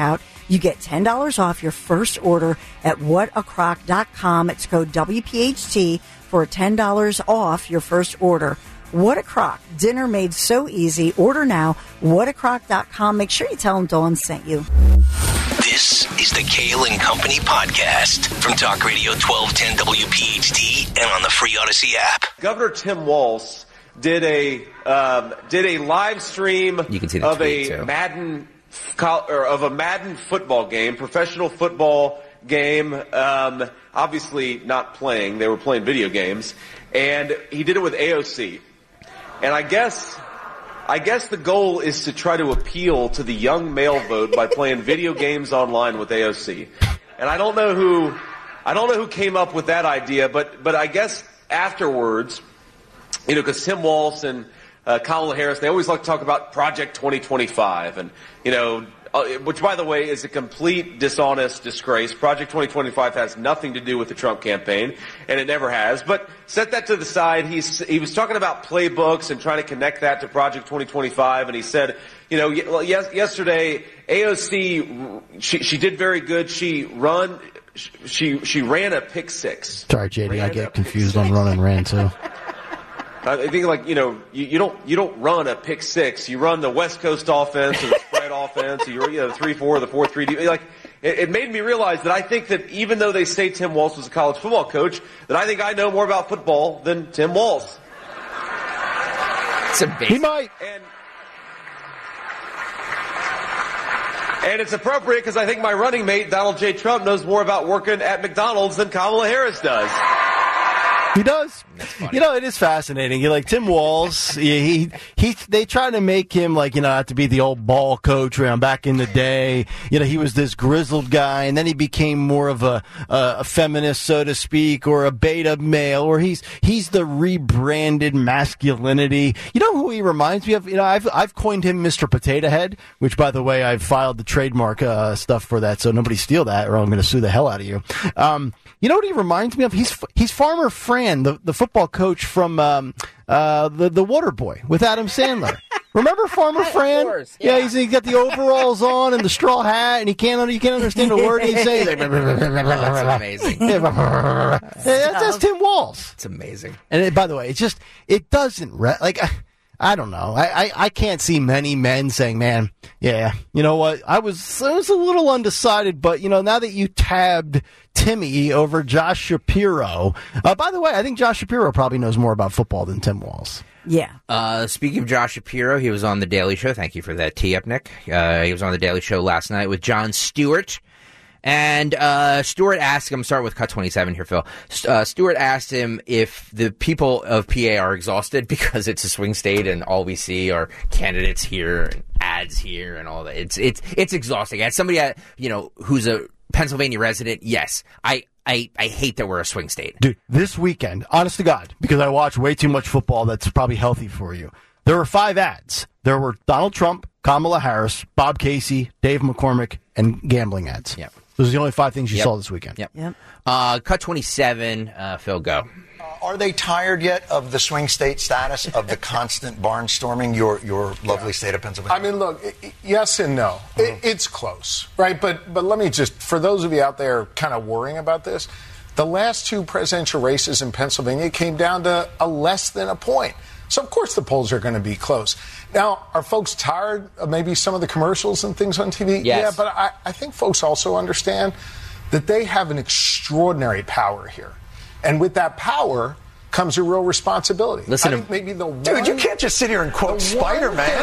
You get ten dollars off your first order at what a crock dot com. It's code W P H T for ten dollars off your first order. What a Crock. Dinner made so easy. Order now. what a crock dot com. Make sure you tell them Dawn sent you. This is the Kale and Company podcast from Talk Radio twelve ten W P H T and on the free Odyssey app. Governor Tim Walz did a um, did a live stream You can see the of tweet, a too. Madden or of a Madden football game, professional football game. Um, obviously not playing; they were playing video games, and he did it with A O C. And I guess, I guess the goal is to try to appeal to the young male vote by playing video games online with A O C. And I don't know who, I don't know who came up with that idea, but but I guess afterwards, you know, because Tim Walz and uh, Kamala Harris, they always like to talk about Project twenty twenty-five, and you know, uh, which by the way is a complete dishonest disgrace. Project twenty twenty-five has nothing to do with the Trump campaign, and it never has. But set that to the side. He's he was talking about playbooks and trying to connect that to Project twenty twenty-five, and he said, you know, yes, yesterday A O C she she did very good. She run she she ran a pick six. Sorry, J D, I get confused on run and ran too. I think, like, you know, you, you don't you don't run a pick six. You run the West Coast offense or the spread offense, or you know, the three four, the four three. Like, it, it made me realize that I think that even though they say Tim Walz was a college football coach, that I think I know more about football than Tim Walz. It's amazing. He might. And, and it's appropriate because I think my running mate, Donald J. Trump, knows more about working at McDonald's than Kamala Harris does. He does. You know, it is fascinating. You like Tim Walz. He, he he they try to make him like, you know, have to be the old ball coach around back in the day. You know, he was this grizzled guy, and then he became more of a a, a feminist, so to speak, or a beta male, or he's he's the rebranded masculinity. You know who he reminds me of? You know, I've I've coined him Mister Potato Head, which, by the way, I've filed the trademark uh, stuff for that, so nobody steal that, or I'm going to sue the hell out of you. Um, you know what he reminds me of? He's he's Farmer Fran, the the football coach from um, uh, the the Water Boy with Adam Sandler. Remember Farmer Fran? Of course, yeah, yeah. he's, he's got the overalls on and the straw hat, and he can't you can't understand a word he's saying. He's like, That's amazing. yeah, that's, that's Tim Walz. It's amazing. And it, by the way, it just it doesn't re- like. I, I don't know. I, I, I can't see many men saying, man, yeah, you know what? I was I was a little undecided, but, you know, now that you tabbed Timmy over Josh Shapiro. Uh, by the way, I think Josh Shapiro probably knows more about football than Tim Walz. Yeah. Uh, speaking of Josh Shapiro, he was on The Daily Show. Thank you for that tee up, Nick. Uh, he was on The Daily Show last night with Jon Stewart. And uh, Stewart asked him, start with cut twenty-seven here, Phil. Uh, Stewart asked him if the people of P A are exhausted because it's a swing state and all we see are candidates here and ads here and all that. It's it's it's exhausting. As somebody, uh, you know, who's a Pennsylvania resident, yes, I, I, I hate that we're a swing state. Dude, this weekend, honest to God, because I watch way too much football that's probably healthy for you, there were five ads. There were Donald Trump, Kamala Harris, Bob Casey, Dave McCormick, and gambling ads. Yep. Those are the only five things you Yep. saw this weekend. Yep. Yep. Uh, cut twenty-seven, uh, Phil, go. Are they tired yet of the swing state status, of the constant barnstorming, your your lovely state of Pennsylvania? I mean, look, i- yes and no. It, it's close, right? But but let me just, for those of you out there kind of worrying about this, the last two presidential races in Pennsylvania came down to a less than a point. So, of course, the polls are going to be close. Now, are folks tired of maybe some of the commercials and things on T V? Yes. Yeah, but I, I think folks also understand that they have an extraordinary power here. And with that power comes a real responsibility. Listen I to- think maybe the one... Dude, you can't just sit here and quote Spider-Man.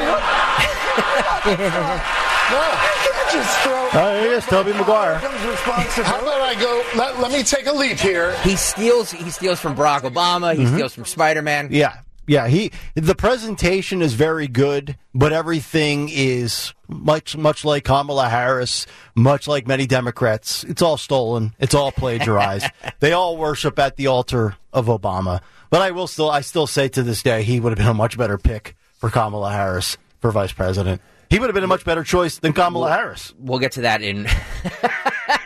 No, you can't just throw... Oh, there he is, Tobey Maguire. How about I go, let, let me take a leap here. He steals He steals from Barack Obama. He steals from Spider-Man. Yeah. Yeah, he the presentation is very good, but everything is much much like Kamala Harris, much like many Democrats. It's all stolen. It's all plagiarized. They all worship at the altar of Obama. But I will still I still say to this day he would have been a much better pick for Kamala Harris for vice president. He would have been a much better choice than Kamala We'll- Harris. We'll get to that in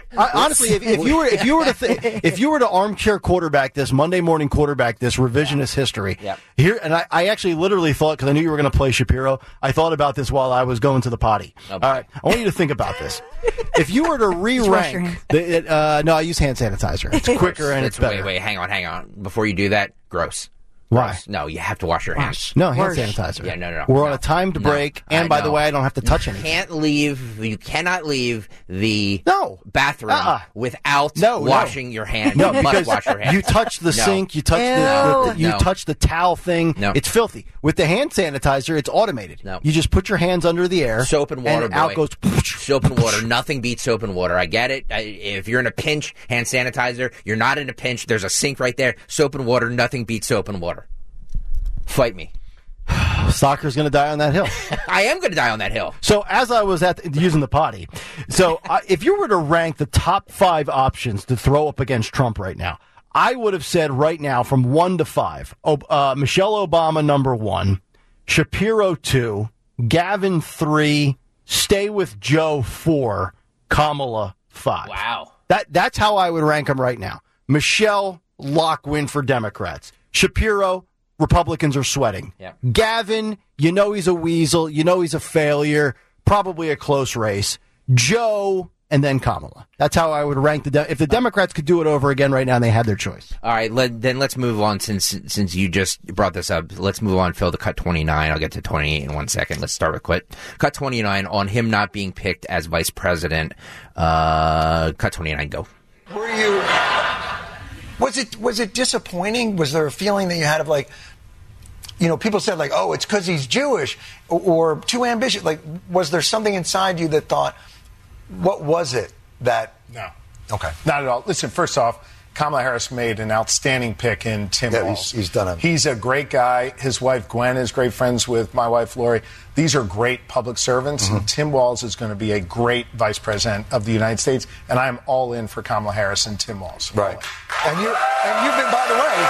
I, honestly, if, if you were if you were to th- if you were to armchair quarterback this Monday morning quarterback this revisionist yeah. history yep. here, and I, I actually literally thought because I knew you were going to play Shapiro, I thought about this while I was going to the potty. Okay. All right, I want you to think about this. If you were to re-rank, the, it, uh, no, I use hand sanitizer. It's quicker and it's, it's better. Wait, wait, hang on, hang on. Before you do that, gross. Why? Gross. No, you have to wash your hands. No, hand sanitizer. Yeah, no, no, no. We're no. on a timed no. break, and by the way, I don't have to touch you anything. Can't leave. You cannot leave the no. bathroom uh-uh. without no, washing no. your hands. No, you because must wash your hands. you touch the no. sink, you touch the, the you no. touch the towel thing. No. It's filthy. With the hand sanitizer, it's automated. No. You just put your hands under the air. Soap and water, and boy. out goes. Soap and water. Nothing beats soap and water. I get it. I, if you're in a pinch, hand sanitizer. You're not in a pinch. There's a sink right there. Soap and water. Nothing beats soap and water. Fight me. Soccer's going to die on that hill. I am going to die on that hill. So as I was at the, using the potty, so uh, if you were to rank the top five options to throw up against Trump right now, I would have said right now from one to five, uh, Michelle Obama number one, Shapiro two, Gavin three, Stay with Joe four, Kamala five. Wow. That that's how I would rank them right now. Michelle, lock win for Democrats. Shapiro, Republicans are sweating. Yeah. Gavin, you know he's a weasel. You know he's a failure. Probably a close race. Joe, and then Kamala. That's how I would rank the. De- if the Democrats could do it over again right now, and they had their choice. All right, let, then let's move on. Since since you just brought this up, let's move on, Phil, to cut twenty-nine. I'll get to twenty-eight in one second. Let's start with cut, cut twenty-nine on him not being picked as vice president. Uh, cut twenty-nine, go. Were you... Was it was it disappointing? Was there a feeling that you had of like, you know, people said like, oh, it's because he's Jewish or, or too ambitious. Like, was there something inside you that thought, what was it that? No. Okay. Not at all. Listen, first off, Kamala Harris made an outstanding pick in Tim yeah, Walz. He's, he's done it. He's a great guy. His wife, Gwen, is great friends with my wife, Lori. These are great public servants. Mm-hmm. And Tim Walz is going to be a great vice president of the United States. And I am all in for Kamala Harris and Tim Walz. Right. And, you, and you've been, by the way,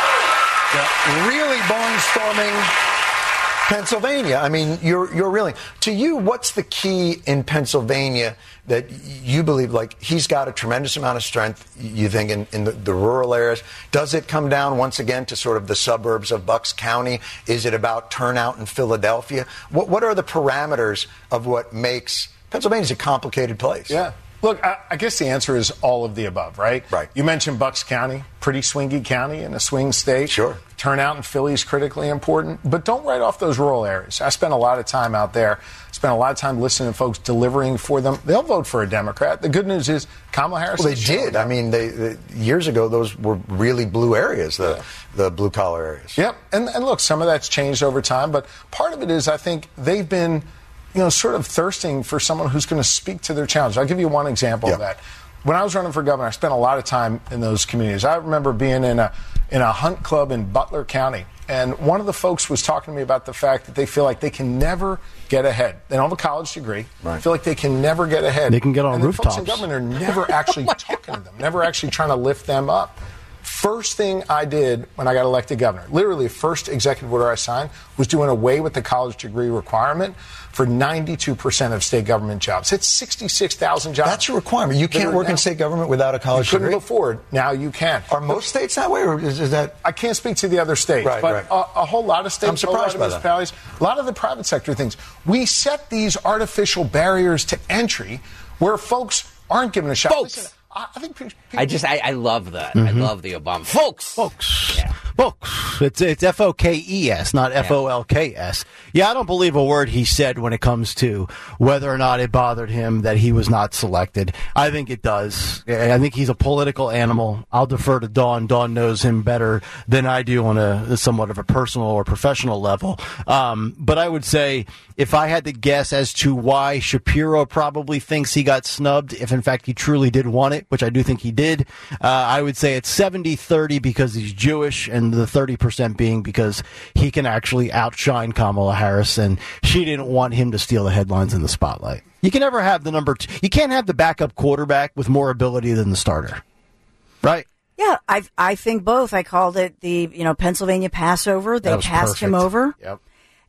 yeah, really barnstorming Pennsylvania. I mean, you're you're really, to you, what's the key in Pennsylvania that you believe, like, he's got a tremendous amount of strength, you think, in, in the, the rural areas? Does it come down, once again, to sort of the suburbs of Bucks County? Is it about turnout in Philadelphia? What, what are the parameters of what makes Pennsylvania's a complicated place? Yeah. Look, I, I guess the answer is all of the above, right? Right. You mentioned Bucks County, pretty swingy county in a swing state. Sure. Turnout in Philly is critically important, but don't write off those rural areas. I spent a lot of time out there, spent a lot of time listening to folks, delivering for them. They'll vote for a Democrat. The good news is Kamala Harris. Well, they did. I mean, they, they years ago, those were really blue areas, the yeah. the blue collar areas. Yep. And, and look, some of that's changed over time, but part of it is I think they've been, you know, sort of thirsting for someone who's going to speak to their challenge. I'll give you one example yeah. of that. When I was running for governor, I spent a lot of time in those communities. I remember being in a in a hunt club in Butler County, and one of the folks was talking to me about the fact that they feel like they can never get ahead. They don't have a college degree. Right. Feel like they can never get ahead. They can get on and rooftops. The folks in government are never actually talking to them, never actually trying to lift them up. First thing I did when I got elected governor, literally the first executive order I signed, was doing away with the college degree requirement for ninety-two percent of state government jobs. It's sixty-six thousand jobs. That's a requirement. You can't work now. in state government without a college you couldn't degree? Go forward. Now you can. Are most states that way, or is, is that? I can't speak to the other states, right, but right. A, a whole lot of states, I'm surprised a lot by of municipalities, a lot of the private sector things. We set these artificial barriers to entry where folks aren't given a shot. Folks. Listen, I, I think people, I just, I, I love that. Mm-hmm. I love the Obama. Folks. Folks. Yeah. Folks. It's, it's F O K E S, not F O L K S. Yeah, I don't believe a word he said when it comes to whether or not it bothered him that he was not selected. I think it does. I think he's a political animal. I'll defer to Dawn. Dawn knows him better than I do on a somewhat of a personal or professional level. Um, but I would say if I had to guess as to why Shapiro probably thinks he got snubbed, if in fact he truly did want it, which I do think he did, uh, I would say it's seventy thirty because he's Jewish and the thirty percent being because he can actually outshine Kamala Harris, and she didn't want him to steal the headlines in the spotlight. You can never have the number two. You can't have the backup quarterback with more ability than the starter, right? Yeah, I I think both. I called it the you know Pennsylvania Passover. They passed perfect. him over, Yep.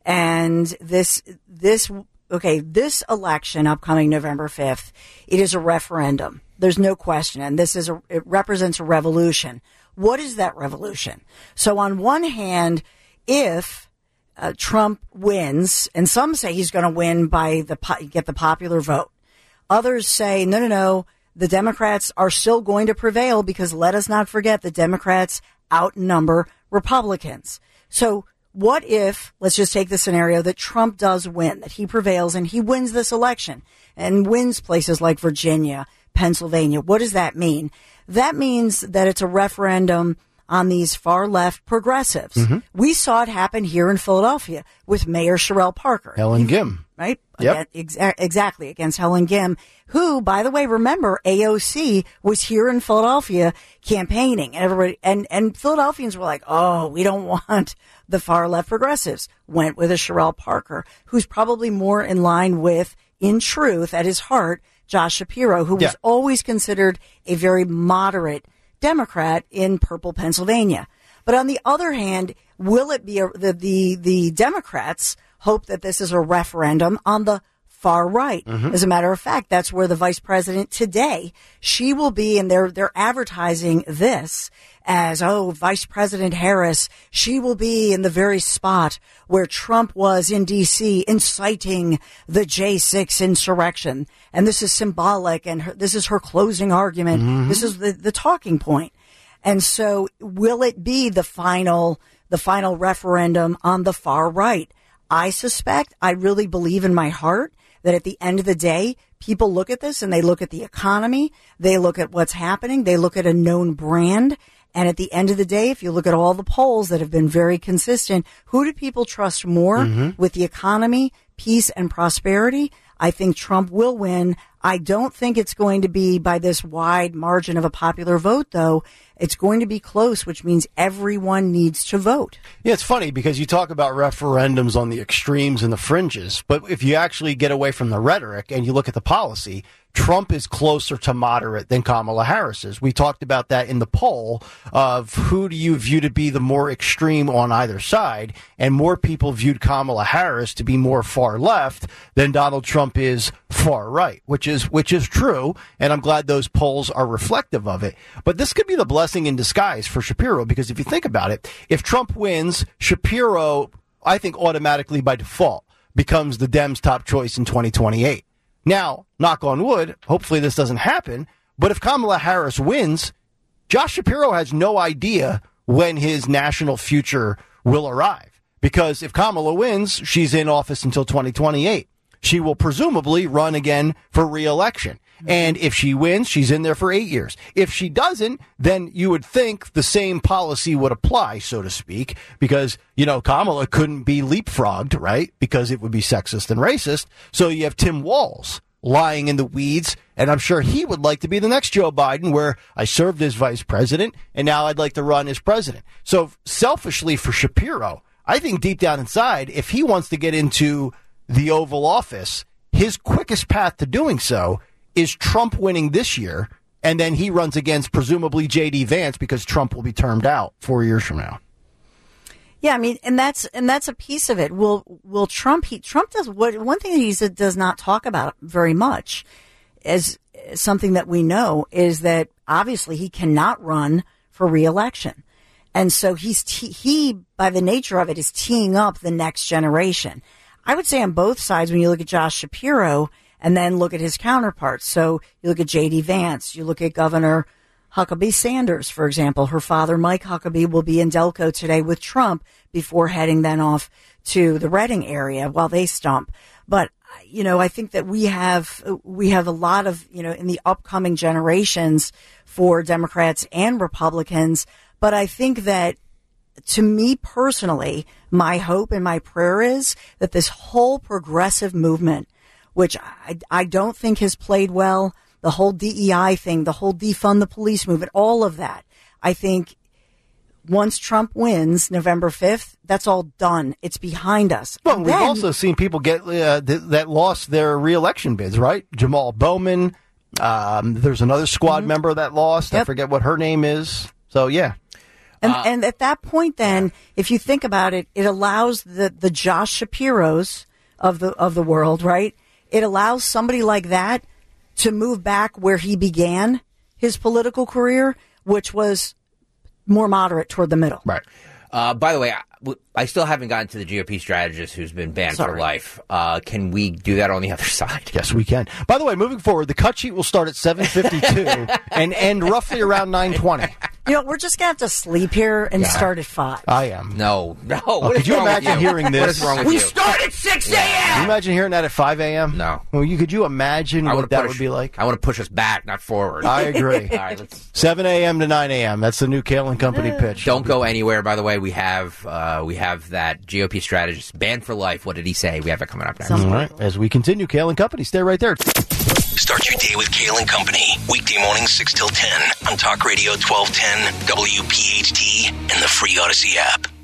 and this this okay this election upcoming November fifth. It is a referendum. There's no question. And this is a, it represents a revolution. What is that revolution? So on one hand, if uh, Trump wins, and some say he's going to win by the po- get the popular vote. Others say, no, no, no, the Democrats are still going to prevail because let us not forget the Democrats outnumber Republicans. So what if, let's just take the scenario that Trump does win, that he prevails and he wins this election and wins places like Virginia, Pennsylvania. What does that mean? That means that it's a referendum on these far left progressives. Mm-hmm. We saw it happen here in Philadelphia with Mayor Sherrell Parker. Helen Gim. Right? Yep. Exa- exactly. Against Helen Gim, who, by the way, remember, A O C was here in Philadelphia campaigning. And everybody, and, and Philadelphians were like, oh, we don't want the far left progressives. Went with a Sherrell Parker, who's probably more in line with, in truth, at his heart, Josh Shapiro, who was yeah. always considered a very moderate Democrat in purple Pennsylvania. But on the other hand, will it be a, the, the, the Democrats hope that this is a referendum on the far right? Mm-hmm. As a matter of fact, that's where the vice president today, she will be, and they're, they're advertising this as, oh, Vice President Harris, she will be in the very spot where Trump was in D C inciting the J six insurrection. And this is symbolic, and her, this is her closing argument. Mm-hmm. This is the, the talking point. And so will it be the final, the final referendum on the far right? I suspect, I really believe in my heart that at the end of the day, people look at this and they look at the economy. They look at what's happening. They look at a known brand. And at the end of the day, if you look at all the polls that have been very consistent, who do people trust more mm-hmm. with the economy, peace, and prosperity? I think Trump will win. I don't think it's going to be by this wide margin of a popular vote, though. It's going to be close, which means everyone needs to vote. Yeah, it's funny because you talk about referendums on the extremes and the fringes, but if you actually get away from the rhetoric and you look at the policy, Trump is closer to moderate than Kamala Harris is. We talked about that in the poll of who do you view to be the more extreme on either side, and more people viewed Kamala Harris to be more far left than Donald Trump is far right, which is which is true, and I'm glad those polls are reflective of it. But this could be the blessing in disguise for Shapiro, because if you think about it, if Trump wins, Shapiro, I think automatically by default, becomes the Dems' top choice in twenty twenty-eight. Now, knock on wood, hopefully this doesn't happen, but if Kamala Harris wins, Josh Shapiro has no idea when his national future will arrive. Because if Kamala wins, she's in office until twenty twenty-eight. She will presumably run again for re-election. And if she wins, she's in there for eight years. If she doesn't, then you would think the same policy would apply, so to speak, because, you know, Kamala couldn't be leapfrogged, right? Because it would be sexist and racist. So you have Tim Walz lying in the weeds, and I'm sure he would like to be the next Joe Biden, where I served as vice president, and now I'd like to run as president. So selfishly for Shapiro, I think deep down inside, if he wants to get into the Oval Office, his quickest path to doing so is Trump winning this year, and then he runs against presumably J D Vance because Trump will be termed out four years from now. Yeah, I mean, and that's and that's a piece of it. Will will Trump? He, Trump does what one thing that he does not talk about very much, as something that we know, is that obviously he cannot run for re-election, and so he's te- he by the nature of it is teeing up the next generation. I would say on both sides, when you look at Josh Shapiro and then look at his counterparts. So you look at J D Vance, you look at Governor Huckabee Sanders, for example. Her father, Mike Huckabee, will be in Delco today with Trump before heading then off to the Reading area while they stump. But, you know, I think that we have, we have a lot of, you know, in the upcoming generations for Democrats and Republicans. But I think that, to me personally, my hope and my prayer is that this whole progressive movement, which I, I don't think has played well, the whole D E I thing, the whole defund the police movement, all of that, I think once Trump wins November fifth, that's all done. It's behind us. Well, And we've then- also seen people get uh, th- that lost their re-election bids, right? Jamal Bowman. Um, there's another squad Mm-hmm. member that lost. I forget what her name is. So, yeah. And, and at that point, then, if you think about it, it allows the, the Josh Shapiros of the of the world, right? It allows somebody like that to move back where he began his political career, which was more moderate toward the middle. Right. Uh, by the way, I, I still haven't gotten to the G O P strategist who's been banned Sorry. for life. Uh, can we do that on the other side? Yes, we can. By the way, moving forward, the cut sheet will start at seven fifty-two and end roughly around nine twenty. You know, we're just going to have to sleep here and Yeah. start at five. I am. No, no. Oh, What could is you wrong with imagine you? hearing this? What is wrong with We you? start at six a.m. Can you imagine hearing that at five a.m.? No. Well, you, could you imagine I what wanna that push- would be like? I want to push us back, not forward. I agree. All right, let's. seven a.m. to nine a.m. That's the new Kale and Company pitch. Don't go anywhere. By the way, we have uh, we have that G O P strategist banned for life. What did he say? We have that coming up next. All right. As we continue, Kale and Company, stay right there. Start your day with Kale and Company. Weekday mornings six till ten on Talk Radio twelve ten, W P H T, and the free Odyssey app.